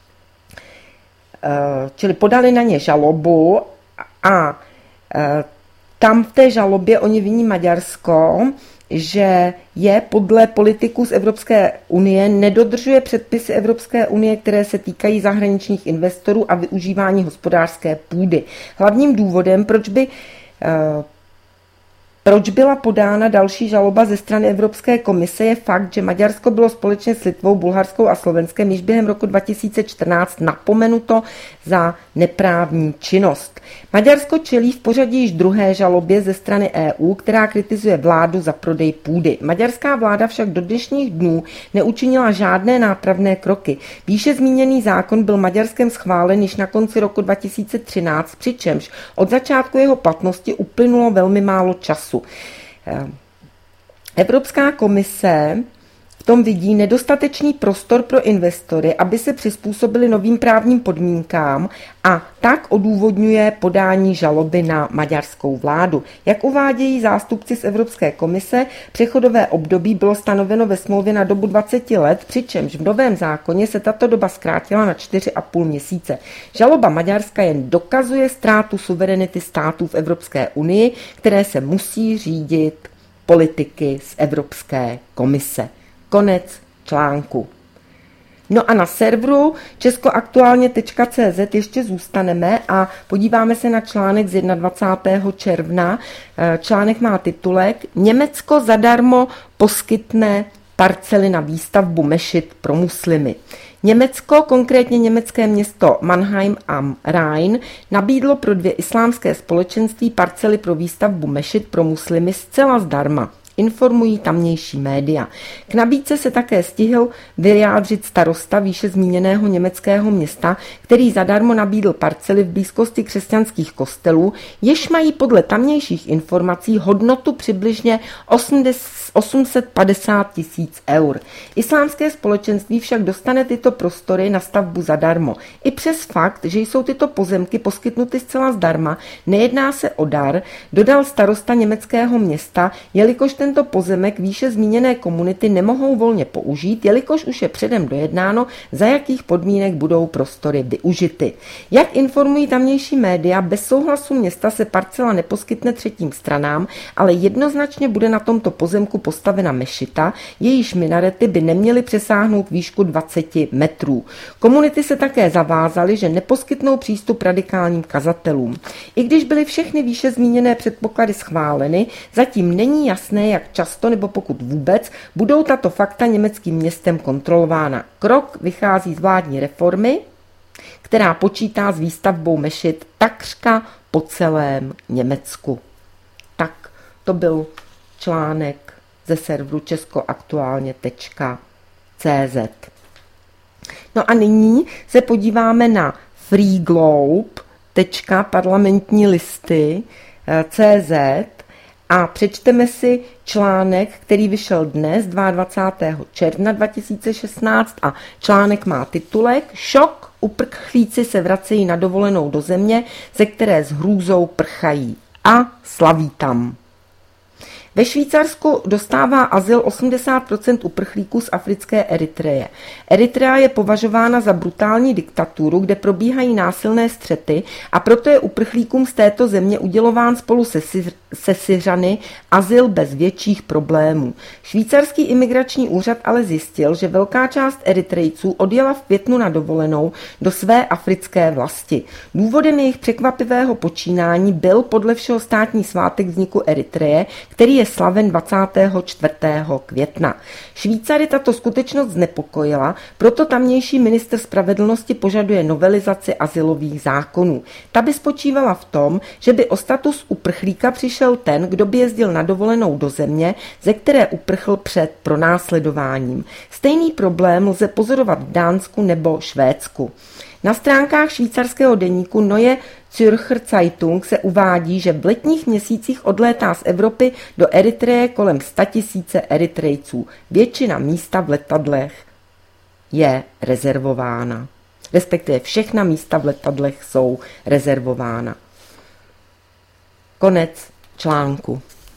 Čili podali na ně žalobu a tam v té žalobě oni viní Maďarsko, že je podle politiků z Evropské unie nedodržuje předpisy Evropské unie, které se týkají zahraničních investorů a využívání hospodářské půdy. Hlavním důvodem, proč by Proč byla podána další žaloba ze strany Evropské komise, je fakt, že Maďarsko bylo společně s Litvou, Bulharskou a Slovenskem již během roku dva tisíce čtrnáct napomenuto za neprávní činnost. Maďarsko čelí v pořadí již druhé žalobě ze strany é ú, která kritizuje vládu za prodej půdy. Maďarská vláda však do dnešních dnů neučinila žádné nápravné kroky. Výše zmíněný zákon byl Maďarskem schválen již na konci roku dva tisíce třináct, přičemž od začátku jeho platnosti uplynulo velmi málo času. Evropská komise v tom vidí nedostatečný prostor pro investory, aby se přizpůsobili novým právním podmínkám a tak odůvodňuje podání žaloby na maďarskou vládu. Jak uvádějí zástupci z Evropské komise, přechodové období bylo stanoveno ve smlouvě na dobu dvacet let, přičemž v novém zákoně se tato doba zkrátila na čtyři a půl měsíce. Žaloba Maďarska jen dokazuje ztrátu suverenity států v Evropské unii, které se musí řídit politiky z Evropské komise. Konec článku. No a na serveru českoaktuálně tečka cé zet ještě zůstaneme a podíváme se na článek z dvacátého prvního června. Článek má titulek Německo zadarmo poskytne parcely na výstavbu mešit pro muslimy. Německo, konkrétně německé město Mannheim am Rhein, nabídlo pro dvě islámské společenství parcely pro výstavbu mešit pro muslimy zcela zdarma. Informují tamnější média. K nabídce se také stihl vyjádřit starosta výše zmíněného německého města, který zadarmo nabídl parcely v blízkosti křesťanských kostelů, jež mají podle tamnějších informací hodnotu přibližně osm set padesát tisíc eur. Islámské společenství však dostane tyto prostory na stavbu zadarmo. I přes fakt, že jsou tyto pozemky poskytnuty zcela zdarma, nejedná se o dar, dodal starosta německého města, jelikož tento pozemek výše zmíněné komunity nemohou volně použít, jelikož už je předem dojednáno, za jakých podmínek budou prostory využity. Jak informují tamnější média, bez souhlasu města se parcela neposkytne třetím stranám, ale jednoznačně bude na tomto pozemku postavena mešita, jejíž minarety by neměly přesáhnout výšku dvacet metrů. Komunity se také zavázaly, že neposkytnou přístup radikálním kazatelům. I když byly všechny výše zmíněné předpoklady schváleny, zatím není jasné, jak často nebo pokud vůbec budou tato fakta německým městem kontrolována. Krok vychází z vládní reformy, která počítá s výstavbou mešit takřka po celém Německu. Tak to byl článek ze serveru českoaktuálně tečka cé zet. No a nyní se podíváme na freeglobe.parlamentní listy tečka cé zet a přečteme si článek, který vyšel dnes, dvacátého druhého června dva tisíce šestnáct, a článek má titulek Šok, uprchlíci se vracejí na dovolenou do země, ze které s hrůzou prchají a slaví tam. Ve Švýcarsku dostává azyl osmdesát procent uprchlíků z africké Eritreje. Eritrea je považována za brutální diktaturu, kde probíhají násilné střety, a proto je uprchlíkům z této země udělován spolu se, se Syřany azyl bez větších problémů. Švýcarský imigrační úřad ale zjistil, že velká část Eritrejců odjela v květnu na dovolenou do své africké vlasti. Důvodem jejich překvapivého počínání byl podle všeho státní svátek vzniku Eritreje, který je slaven dvacátého čtvrtého května. Švýcary tato skutečnost znepokojila, proto tamnější ministr spravedlnosti požaduje novelizaci azylových zákonů. Ta by spočívala v tom, že by o status uprchlíka přišel ten, kdo by jezdil na dovolenou do země, ze které uprchl před pronásledováním. Stejný problém lze pozorovat v Dánsku nebo Švédsku. Na stránkách švýcarského deníku Neue Zürcher Zeitung se uvádí, že v letních měsících odlétá z Evropy do Eritreje kolem sta tisíce Eritrejců. Většina místa v letadlech je rezervována. Respektive všechna místa v letadlech jsou rezervována. Konec článku.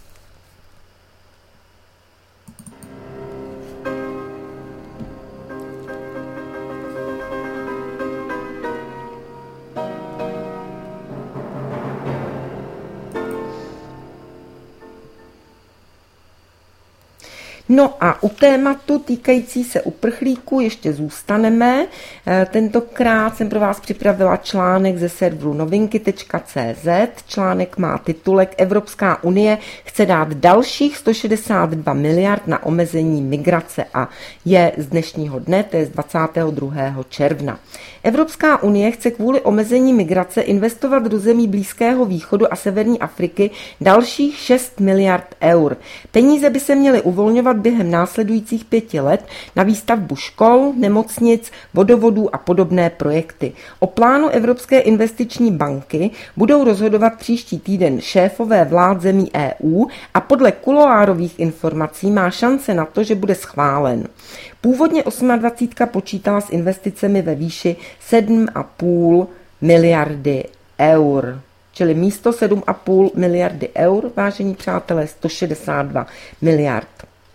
No a u tématu týkající se uprchlíků ještě zůstaneme. Tentokrát jsem pro vás připravila článek ze serveru novinky tečka cé zet. Článek má titulek Evropská unie chce dát dalších sto šedesát dva miliard na omezení migrace a je z dnešního dne, to je z dvacátého druhého června. Evropská unie chce kvůli omezení migrace investovat do zemí Blízkého východu a severní Afriky dalších šest miliard eur. Peníze by se měly uvolňovat během následujících pěti let na výstavbu škol, nemocnic, vodovodů a podobné projekty. O plánu Evropské investiční banky budou rozhodovat příští týden šéfové vlád zemí E U a podle kuloárových informací má šance na to, že bude schválen. Původně dvacítka osm počítala s investicemi ve výši sedm a půl miliardy eur. Čili místo sedm a půl miliardy eur, vážení přátelé, sto šedesát dva miliard.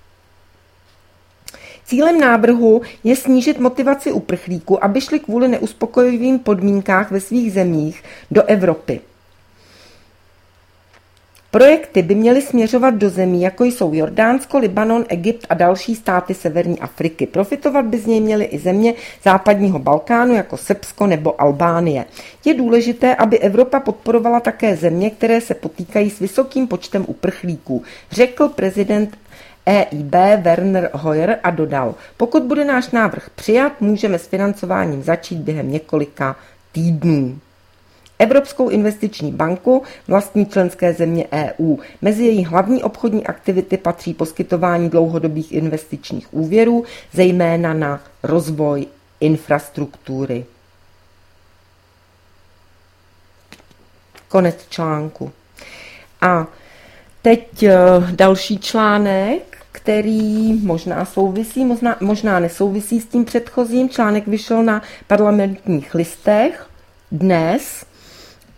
Cílem návrhu je snížit motivaci uprchlíků, aby šli kvůli neuspokojivým podmínkám ve svých zemích do Evropy. Projekty by měly směřovat do zemí, jako jsou Jordánsko, Libanon, Egypt a další státy severní Afriky. Profitovat by z něj měly i země západního Balkánu, jako Srbsko nebo Albánie. Je důležité, aby Evropa podporovala také země, které se potýkají s vysokým počtem uprchlíků, řekl prezident E I B Werner Hoyer a dodal, pokud bude náš návrh přijat, můžeme s financováním začít během několika týdnů. Evropskou investiční banku vlastní členské země E U. Mezi její hlavní obchodní aktivity patří poskytování dlouhodobých investičních úvěrů, zejména na rozvoj infrastruktury. Konec článku. A teď další článek, který možná souvisí, možná, možná nesouvisí s tím předchozím. Článek vyšel na parlamentních listech dnes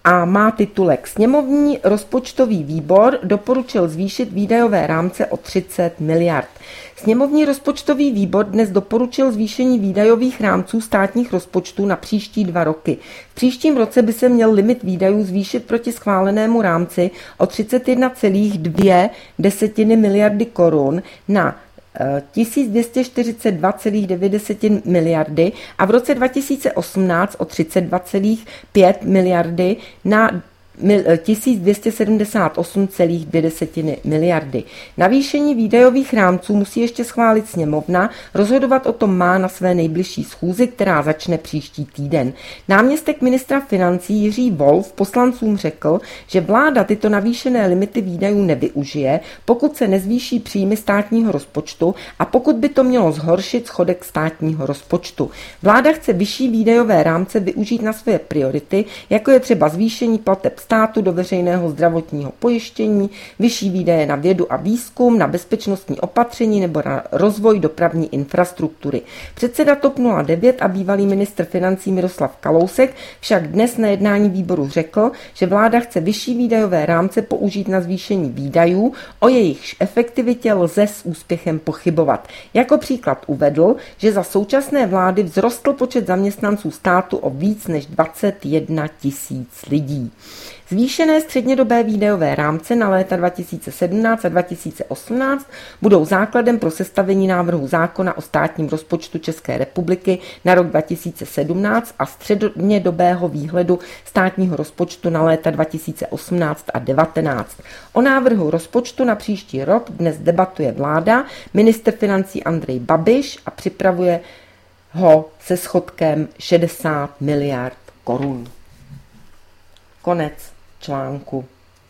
a má titulek Sněmovní rozpočtový výbor doporučil zvýšit výdajové rámce o třicet miliard. Sněmovní rozpočtový výbor dnes doporučil zvýšení výdajových rámců státních rozpočtů na příští dva roky. V příštím roce by se měl limit výdajů zvýšit proti schválenému rámci o třicet jedna celá dvě miliardy korun na tisíc dvě stě čtyřicet dva celá devět miliardy a v roce dva tisíce osmnáct o třicet dva celá pět miliardy na tisíc dvě stě sedmdesát osm celá dvě miliardy. Navýšení výdajových rámců musí ještě schválit sněmovna, rozhodovat o tom má na své nejbližší schůzi, která začne příští týden. Náměstek ministra financí Jiří Wolf poslancům řekl, že vláda tyto navýšené limity výdajů nevyužije, pokud se nezvýší příjmy státního rozpočtu a pokud by to mělo zhoršit schodek státního rozpočtu. Vláda chce vyšší výdajové rámce využít na své priority, jako je třeba zvýšení plateb státu do veřejného zdravotního pojištění, vyšší výdaje na vědu a výzkum, na bezpečnostní opatření nebo na rozvoj dopravní infrastruktury. Předseda TOP nula devět a bývalý ministr financí Miroslav Kalousek však dnes na jednání výboru řekl, že vláda chce vyšší výdajové rámce použít na zvýšení výdajů, o jejichž efektivitě lze s úspěchem pochybovat. Jako příklad uvedl, že za současné vlády vzrostl počet zaměstnanců státu o víc než dvacet jedna tisíc lidí. Zvýšené střednědobé výdajové rámce na léta dva tisíce sedmnáct a dva tisíce osmnáct budou základem pro sestavení návrhu zákona o státním rozpočtu České republiky na rok dva tisíce sedmnáct a střednědobého výhledu státního rozpočtu na léta dva tisíce osmnáct a devatenáct. O návrhu rozpočtu na příští rok dnes debatuje vláda, ministr financí Andrej Babiš a připravuje ho se schodkem šedesát miliard korun. Konec článku.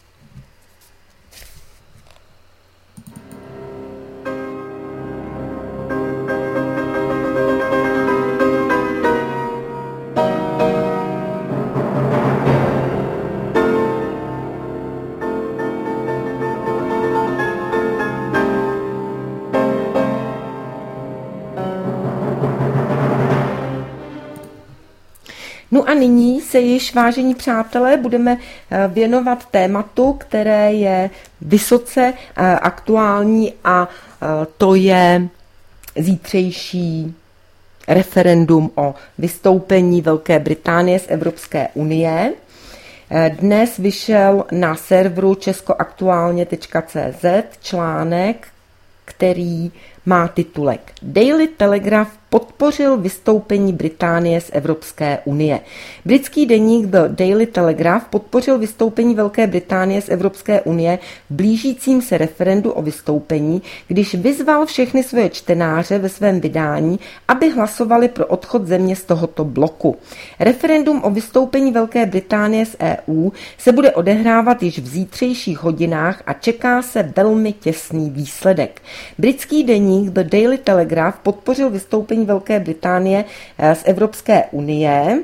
No a nyní se již, vážení přátelé, budeme věnovat tématu, které je vysoce aktuální a to je zítřejší referendum o vystoupení Velké Británie z Evropské unie. Dnes vyšel na serveru českoaktuálně tečka cé zet článek, který má titulek Daily Telegraph podpořil vystoupení Británie z Evropské unie. Britský deník The Daily Telegraph podpořil vystoupení Velké Británie z Evropské unie v blížícím se referendu o vystoupení, když vyzval všechny své čtenáře ve svém vydání, aby hlasovali pro odchod země z tohoto bloku. Referendum o vystoupení Velké Británie z é ú se bude odehrávat již v zítřejších hodinách a čeká se velmi těsný výsledek. Britský deník The Daily Telegraph podpořil vystoupení Velké Británie z Evropské unie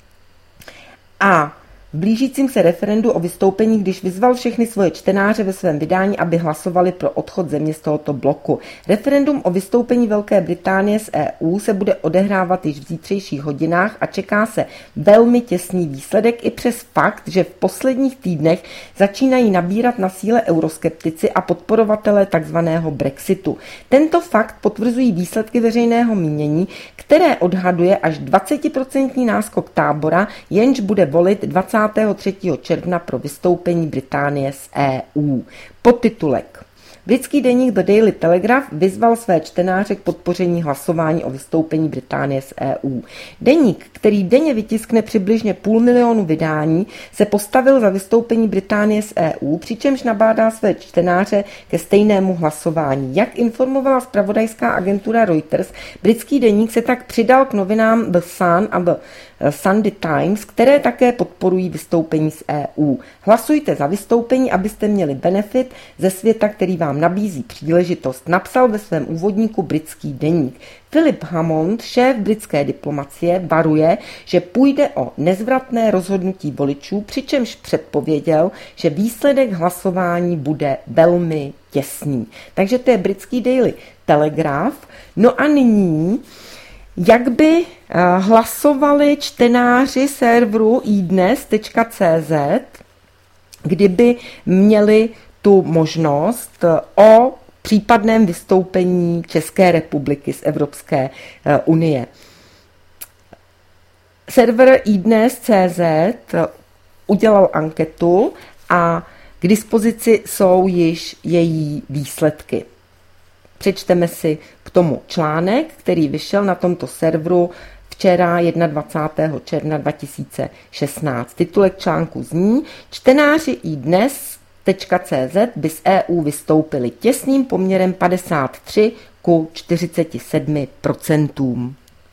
a v blížícím se referendu o vystoupení, když vyzval všechny svoje čtenáře ve svém vydání, aby hlasovali pro odchod země z tohoto bloku. Referendum o vystoupení Velké Británie z é ú se bude odehrávat již v zítřejších hodinách a čeká se velmi těsný výsledek i přes fakt, že v posledních týdnech začínají nabírat na síle euroskeptici a podporovatelé takzvaného Brexitu. Tento fakt potvrzují výsledky veřejného mínění, které odhaduje až dvacetiprocentní náskok tábora, jenž bude volit dvacátého třetího června pro vystoupení Británie z é ú. Podtitulek. Britský deník The Daily Telegraph vyzval své čtenáře k podpoření hlasování o vystoupení Británie z é ú. Deník, který denně vytiskne přibližně půl milionu vydání, se postavil za vystoupení Británie z é ú, přičemž nabádá své čtenáře ke stejnému hlasování. Jak informovala zpravodajská agentura Reuters, britský deník se tak přidal k novinám The Sun a The Sunday Times, které také podporují vystoupení z é ú. Hlasujte za vystoupení, abyste měli benefit ze světa, který vám nabízí příležitost, napsal ve svém úvodníku britský deník. Philip Hammond, šéf britské diplomacie, varuje, že půjde o nezvratné rozhodnutí voličů, přičemž předpověděl, že výsledek hlasování bude velmi těsný. Takže to je britský Daily Telegraph. No a nyní Jak by hlasovali čtenáři serveru i dnes tečka cé zet, kdyby měli tu možnost o případném vystoupení České republiky z Evropské unie? Server i dnes tečka cé zet udělal anketu a k dispozici jsou již její výsledky. Přečteme si k tomu článek, který vyšel na tomto serveru včera dvacátého prvního června dva tisíce šestnáct. Titulek článku zní: Čtenáři i dnes tečka cé zet by z é ú vystoupili těsným poměrem padesát tři ku čtyřiceti sedmi procentům.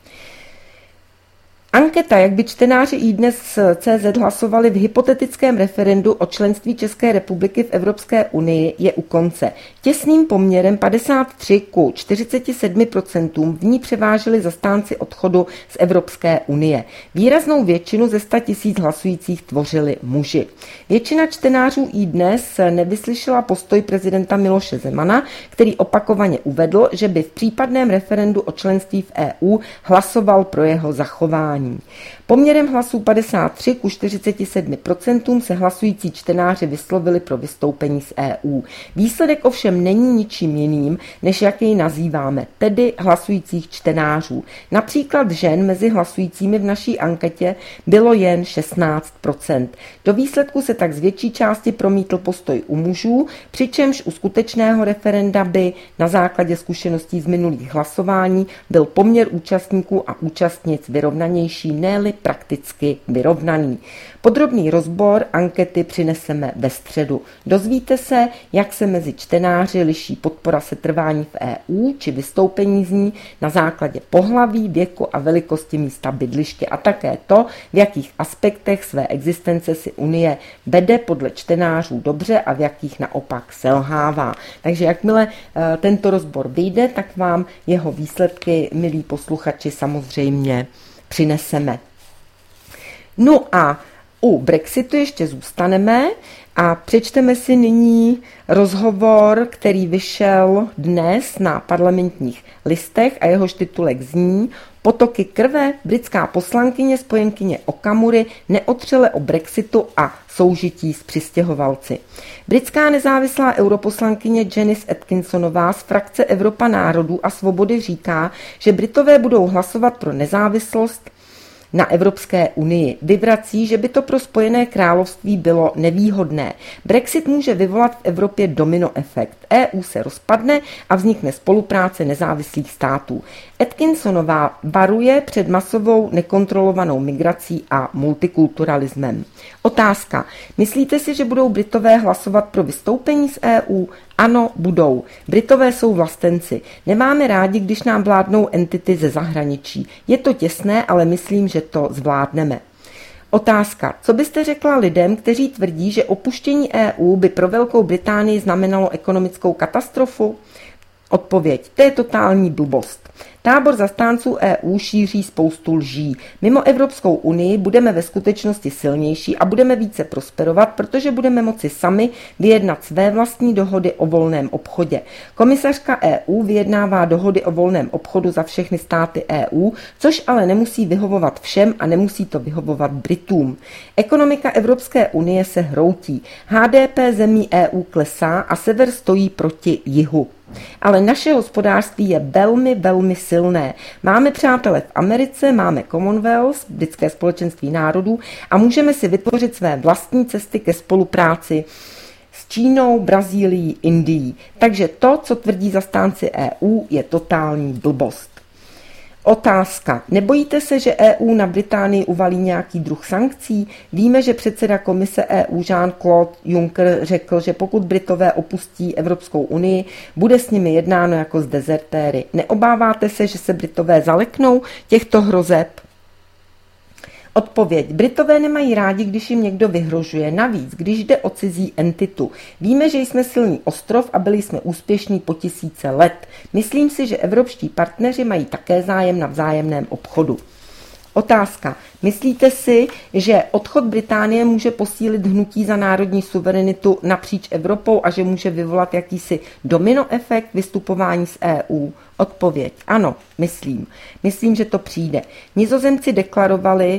Anketa, jak by čtenáři i dnes tečka cé zet hlasovali v hypotetickém referendu o členství České republiky v Evropské unii, je u konce. Těsným poměrem padesát tři ku čtyřiceti sedmi procentům v ní převážili zastánci odchodu z Evropské unie. Výraznou většinu ze sta tisíc hlasujících tvořili muži. Většina čtenářů i dnes nevyslyšela postoj prezidenta Miloše Zemana, který opakovaně uvedl, že by v případném referendu o členství v é ú hlasoval pro jeho zachování. Poměrem hlasů padesát tři ku čtyřiceti sedmi procentům se hlasující čtenáři vyslovili pro vystoupení z é ú. Výsledek ovšem není ničím jiným, než jak jej nazýváme, tedy hlasujících čtenářů. Například žen mezi hlasujícími v naší anketě bylo jen šestnáct procent. Do výsledku se tak z větší části promítl postoj u mužů, přičemž u skutečného referenda by na základě zkušeností z minulých hlasování byl poměr účastníků a účastnic vyrovnanější, ne-li prakticky vyrovnaný. Podrobný rozbor ankety přineseme ve středu. Dozvíte se, jak se mezi čtenáři liší podpora setrvání v é ú či vystoupení z ní na základě pohlaví, věku a velikosti místa bydliště a také to, v jakých aspektech své existence si Unie vede podle čtenářů dobře a v jakých naopak selhává. Takže jakmile e, tento rozbor vyjde, tak vám jeho výsledky, milí posluchači, samozřejmě přineseme. No a u Brexitu ještě zůstaneme a přečteme si nyní rozhovor, který vyšel dnes na Parlamentních listech a jehož titulek zní: Potoky krve, britská poslankyně spojenkyně Okamury neotřele o Brexitu a soužití s přistěhovalci. Britská nezávislá europoslankyně Janice Atkinsonová z frakce Evropa národů a svobody říká, že Britové budou hlasovat pro nezávislost na Evropské unii. Vyvrací, že by to pro Spojené království bylo nevýhodné. Brexit může vyvolat v Evropě domino efekt. é ú se rozpadne a vznikne spolupráce nezávislých států. Atkinsonová varuje před masovou nekontrolovanou migrací a multikulturalismem. Otázka. Myslíte si, že budou Britové hlasovat pro vystoupení z é ú? Ano, budou. Britové jsou vlastenci. Nemáme rádi, když nám vládnou entity ze zahraničí. Je to těsné, ale myslím, že to zvládneme. Otázka. Co byste řekla lidem, kteří tvrdí, že opuštění é ú by pro Velkou Británii znamenalo ekonomickou katastrofu? Odpověď. To je totální blbost. Tábor zastánců é ú šíří spoustu lží. Mimo Evropskou unii budeme ve skutečnosti silnější a budeme více prosperovat, protože budeme moci sami vyjednat své vlastní dohody o volném obchodě. Komisařka é ú vyjednává dohody o volném obchodu za všechny státy é ú, což ale nemusí vyhovovat všem a nemusí to vyhovovat Britům. Ekonomika Evropské unie se hroutí. há dé pé zemí é ú klesá a sever stojí proti jihu. Ale naše hospodářství je velmi, velmi silné. Máme přátele v Americe, máme Commonwealth, britské společenství národů a můžeme si vytvořit své vlastní cesty ke spolupráci s Čínou, Brazílií, Indií. Takže to, co tvrdí zastánci é ú, je totální blbost. Otázka. Nebojíte se, že é ú na Británii uvalí nějaký druh sankcí? Víme, že předseda komise é ú Jean-Claude Juncker řekl, že pokud Britové opustí Evropskou unii, bude s nimi jednáno jako s dezertéry. Neobáváte se, že se Britové zaleknou těchto hrozeb? Odpověď. Britové nemají rádi, když jim někdo vyhrožuje. Navíc, když jde o cizí entitu. Víme, že jsme silný ostrov a byli jsme úspěšní po tisíce let. Myslím si, že evropští partneři mají také zájem na vzájemném obchodu. Otázka. Myslíte si, že odchod Británie může posílit hnutí za národní suverenitu napříč Evropou a že může vyvolat jakýsi domino efekt vystupování z E U? Odpověď. Ano, myslím. Myslím, že to přijde. Nizozemci deklarovali,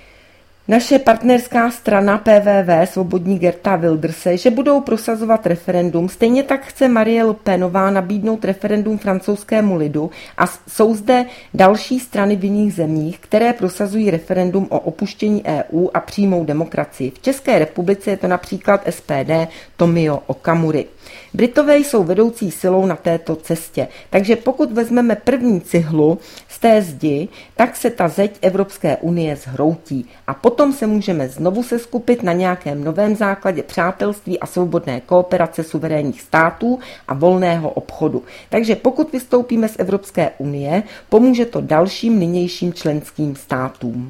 naše partnerská strana P V V, svobodní Geerta Wilderse, že budou prosazovat referendum. Stejně tak chce Marie Le Penová nabídnout referendum francouzskému lidu a jsou zde další strany v jiných zemích, které prosazují referendum o opuštění E U a přímou demokracii. V České republice je to například S P D Tomio Okamury. Britové jsou vedoucí silou na této cestě, takže pokud vezmeme první cihlu z té zdi, tak se ta zeď Evropské unie zhroutí a potom se můžeme znovu seskupit na nějakém novém základě přátelství a svobodné kooperace suverénních států a volného obchodu. Takže pokud vystoupíme z Evropské unie, pomůže to dalším nynějším členským státům.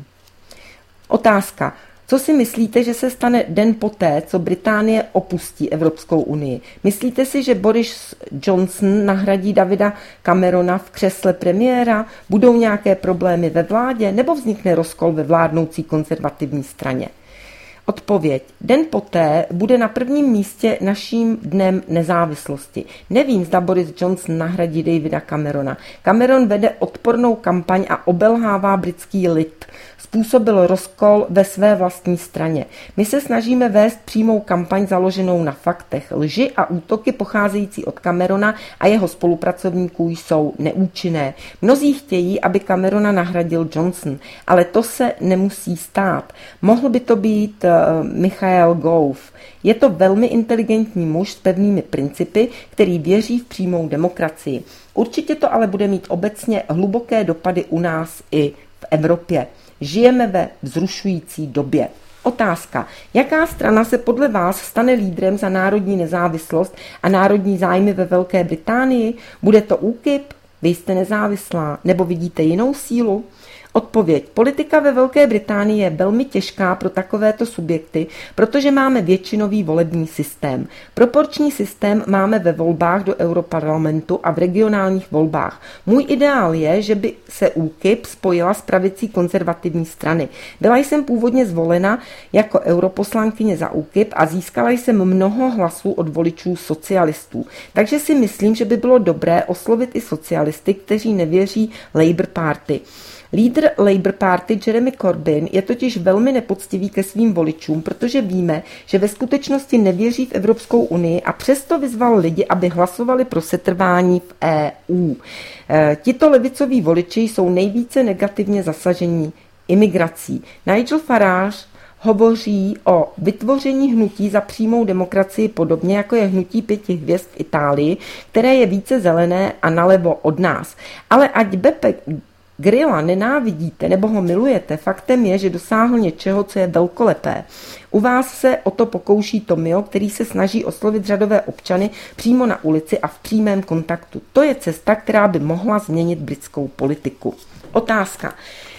Otázka. Co si myslíte, že se stane den poté, co Británie opustí Evropskou unii? Myslíte si, že Boris Johnson nahradí Davida Camerona v křesle premiéra? Budou nějaké problémy ve vládě nebo vznikne rozkol ve vládnoucí konzervativní straně? Odpověď. Den poté bude na prvním místě naším dnem nezávislosti. Nevím, zda Boris Johnson nahradí Davida Camerona. Cameron vede odpornou kampaň a obelhává britský lid. Způsobil rozkol ve své vlastní straně. My se snažíme vést přímou kampaň založenou na faktech. Lži a útoky pocházející od Camerona a jeho spolupracovníků jsou neúčinné. Mnozí chtějí, aby Camerona nahradil Johnson, ale to se nemusí stát. Mohl by to být uh, Michael Gove. Je to velmi inteligentní muž s pevnými principy, který věří v přímou demokracii. Určitě to ale bude mít obecně hluboké dopady u nás i v Evropě. Žijeme ve vzrušující době. Otázka. Jaká strana se podle vás stane lídrem za národní nezávislost a národní zájmy ve Velké Británii? Bude to U K I P? Vy jste nezávislá? Nebo vidíte jinou sílu? Odpověď. Politika ve Velké Británii je velmi těžká pro takovéto subjekty, protože máme většinový volební systém. Proporční systém máme ve volbách do Europarlamentu a v regionálních volbách. Můj ideál je, že by se U K I P spojila s pravicí konzervativní strany. Byla jsem původně zvolena jako europoslankyně za U K I P a získala jsem mnoho hlasů od voličů socialistů. Takže si myslím, že by bylo dobré oslovit i socialisty, kteří nevěří Labour Party. Lídr Labour Party Jeremy Corbyn je totiž velmi nepoctivý ke svým voličům, protože víme, že ve skutečnosti nevěří v Evropskou unii a přesto vyzval lidi, aby hlasovali pro setrvání v E U. E, tito levicoví voliči jsou nejvíce negativně zasažení imigrací. Nigel Farage hovoří o vytvoření hnutí za přímou demokracii podobně jako je hnutí pěti hvězd v Itálii, které je více zelené a nalevo od nás. Ale ať Beppe Grilla nenávidíte nebo ho milujete, faktem je, že dosáhl něčeho, co je velkolepé. U vás se o to pokouší Tomio, který se snaží oslovit řadové občany přímo na ulici a v přímém kontaktu. To je cesta, která by mohla změnit britskou politiku. Otázka.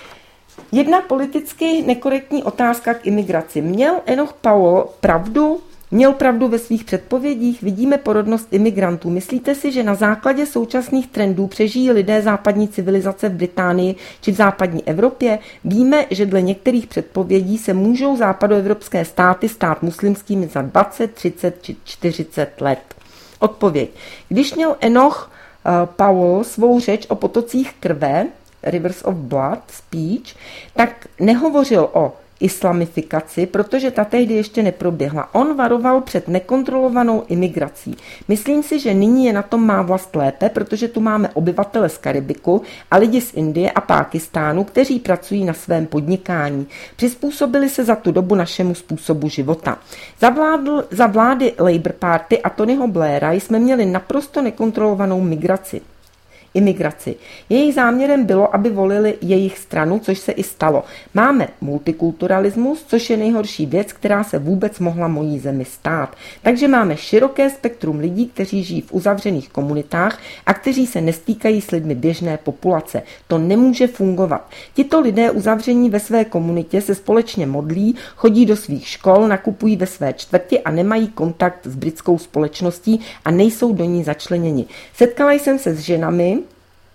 Jedna politicky nekorektní otázka k imigraci. Měl Enoch Powell pravdu? Měl pravdu ve svých předpovědích? Vidíme porodnost imigrantů. Myslíte si, že na základě současných trendů přežijí lidé západní civilizace v Británii či v západní Evropě? Víme, že dle některých předpovědí se můžou západoevropské státy stát muslimskými za dvacet, třicet či čtyřicet let. Odpověď. Když měl Enoch uh, Powell svou řeč o potocích krve, Rivers of Blood speech, tak nehovořil o islamifikaci, protože ta tehdy ještě neproběhla. On varoval před nekontrolovanou imigrací. Myslím si, že nyní je na tom má vlast lépe, protože tu máme obyvatele z Karibiku a lidi z Indie a Pákistánu, kteří pracují na svém podnikání. Přizpůsobili se za tu dobu našemu způsobu života. Zavládl, za vlády Labour Party a Tonyho Blaira jsme měli naprosto nekontrolovanou migraci. imigraci. Jejich záměrem bylo, aby volili jejich stranu, což se i stalo. Máme multikulturalismus, což je nejhorší věc, která se vůbec mohla mojí zemi stát. Takže máme široké spektrum lidí, kteří žijí v uzavřených komunitách a kteří se nestýkají s lidmi běžné populace. To nemůže fungovat. Tito lidé uzavření ve své komunitě se společně modlí, chodí do svých škol, nakupují ve své čtvrti a nemají kontakt s britskou společností a nejsou do ní začleněni. Setkala jsem se s ženami,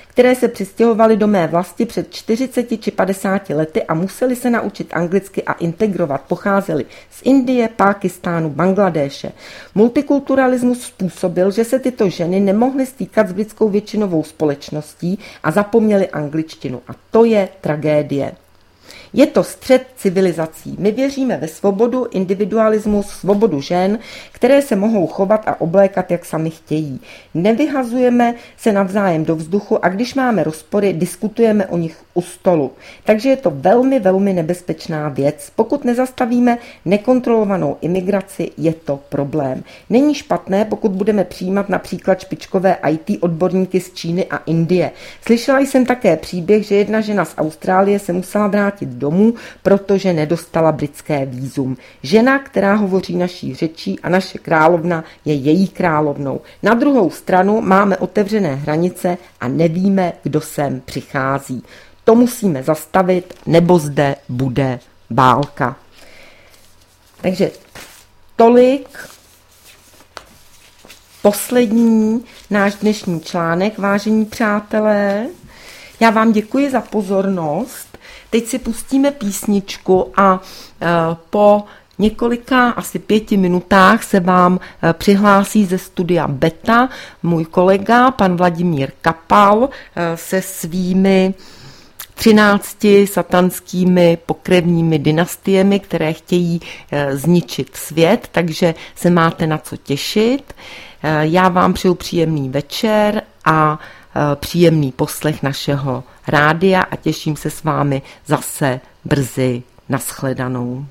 které se přistěhovaly do mé vlasti před čtyřiceti či padesáti lety a museli se naučit anglicky a integrovat. Pocházeli z Indie, Pákistánu, Bangladéše. Multikulturalismus způsobil, že se tyto ženy nemohly stýkat s britskou většinovou společností a zapomněly angličtinu. A to je tragédie. Je to střet civilizací. My věříme ve svobodu, individualismus, svobodu žen, které se mohou chovat a oblékat, jak sami chtějí. Nevyhazujeme se navzájem do vzduchu a když máme rozpory, diskutujeme o nich u stolu. Takže je to velmi, velmi nebezpečná věc. Pokud nezastavíme nekontrolovanou imigraci, je to problém. Není špatné, pokud budeme přijímat například špičkové í té odborníky z Číny a Indie. Slyšela jsem také příběh, že jedna žena z Austrálie se musela vrátit domů, protože nedostala britské vízum. Žena, která hovoří naší řečí a naše královna je její královnou. Na druhou stranu máme otevřené hranice a nevíme, kdo sem přichází. To musíme zastavit, nebo zde bude válka. Takže tolik poslední náš dnešní článek, vážení přátelé. Já vám děkuji za pozornost. Teď si pustíme písničku a po několika, asi pěti minutách se vám přihlásí ze studia Beta můj kolega, pan Vladimír Kapal, se svými třinácti satanskými pokrevními dynastiemi, které chtějí zničit svět, takže se máte na co těšit. Já vám přeju příjemný večer a příjemný poslech našeho rádia a těším se s vámi zase brzy. Nashledanou.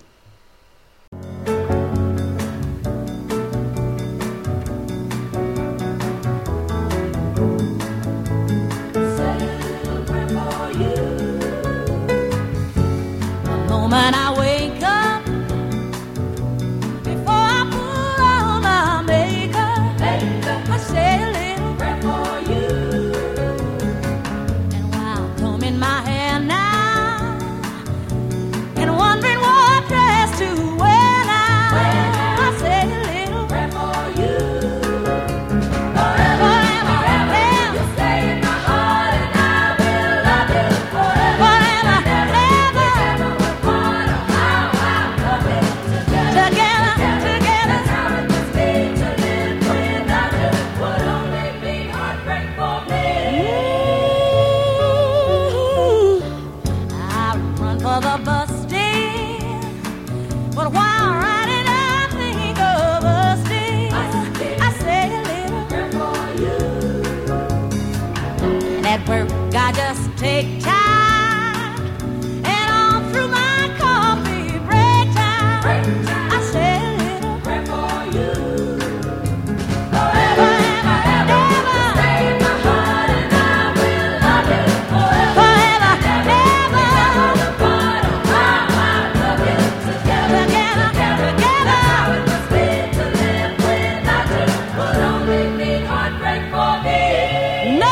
When I wake up, before I put on my makeup, makeup I say a little prayer for you. And while combing my hair now, and wondering what dress to wear now, I say a little prayer for you. Forever, forever, forever, you stay in my heart, and I will love you forever. At work, I just take time, and all through my coffee break time, break time. I say a little prayer for you. Forever, ever, ever, ever, stay in my heart, and I will love you forever. Forever, ever, ever, apart, oh how I love you together, together, together, together. That's how it must be to live without you. Would only mean heartbreak for me. No.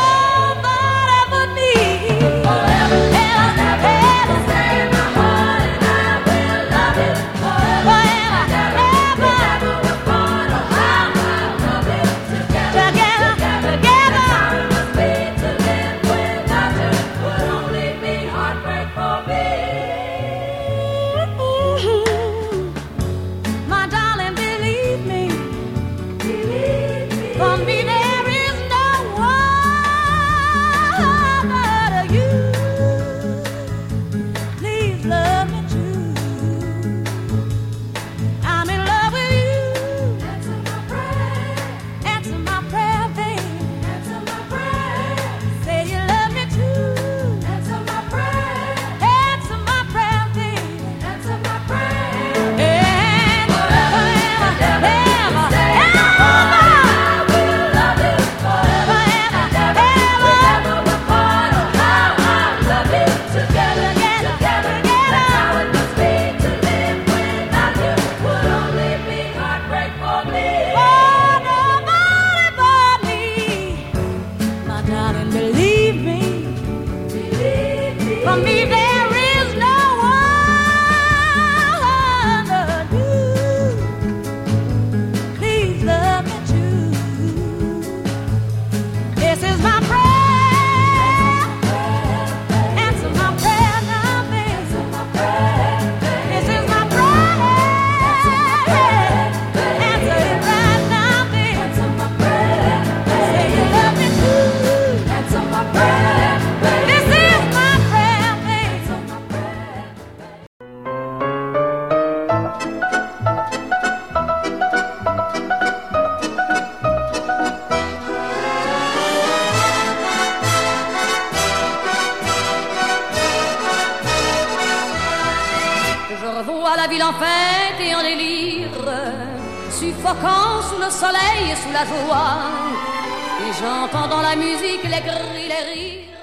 This is my prayer. vois la ville en fête et en délire, suffocant sous le soleil et sous la joie. Et j'entends dans la musique les cris, les rires.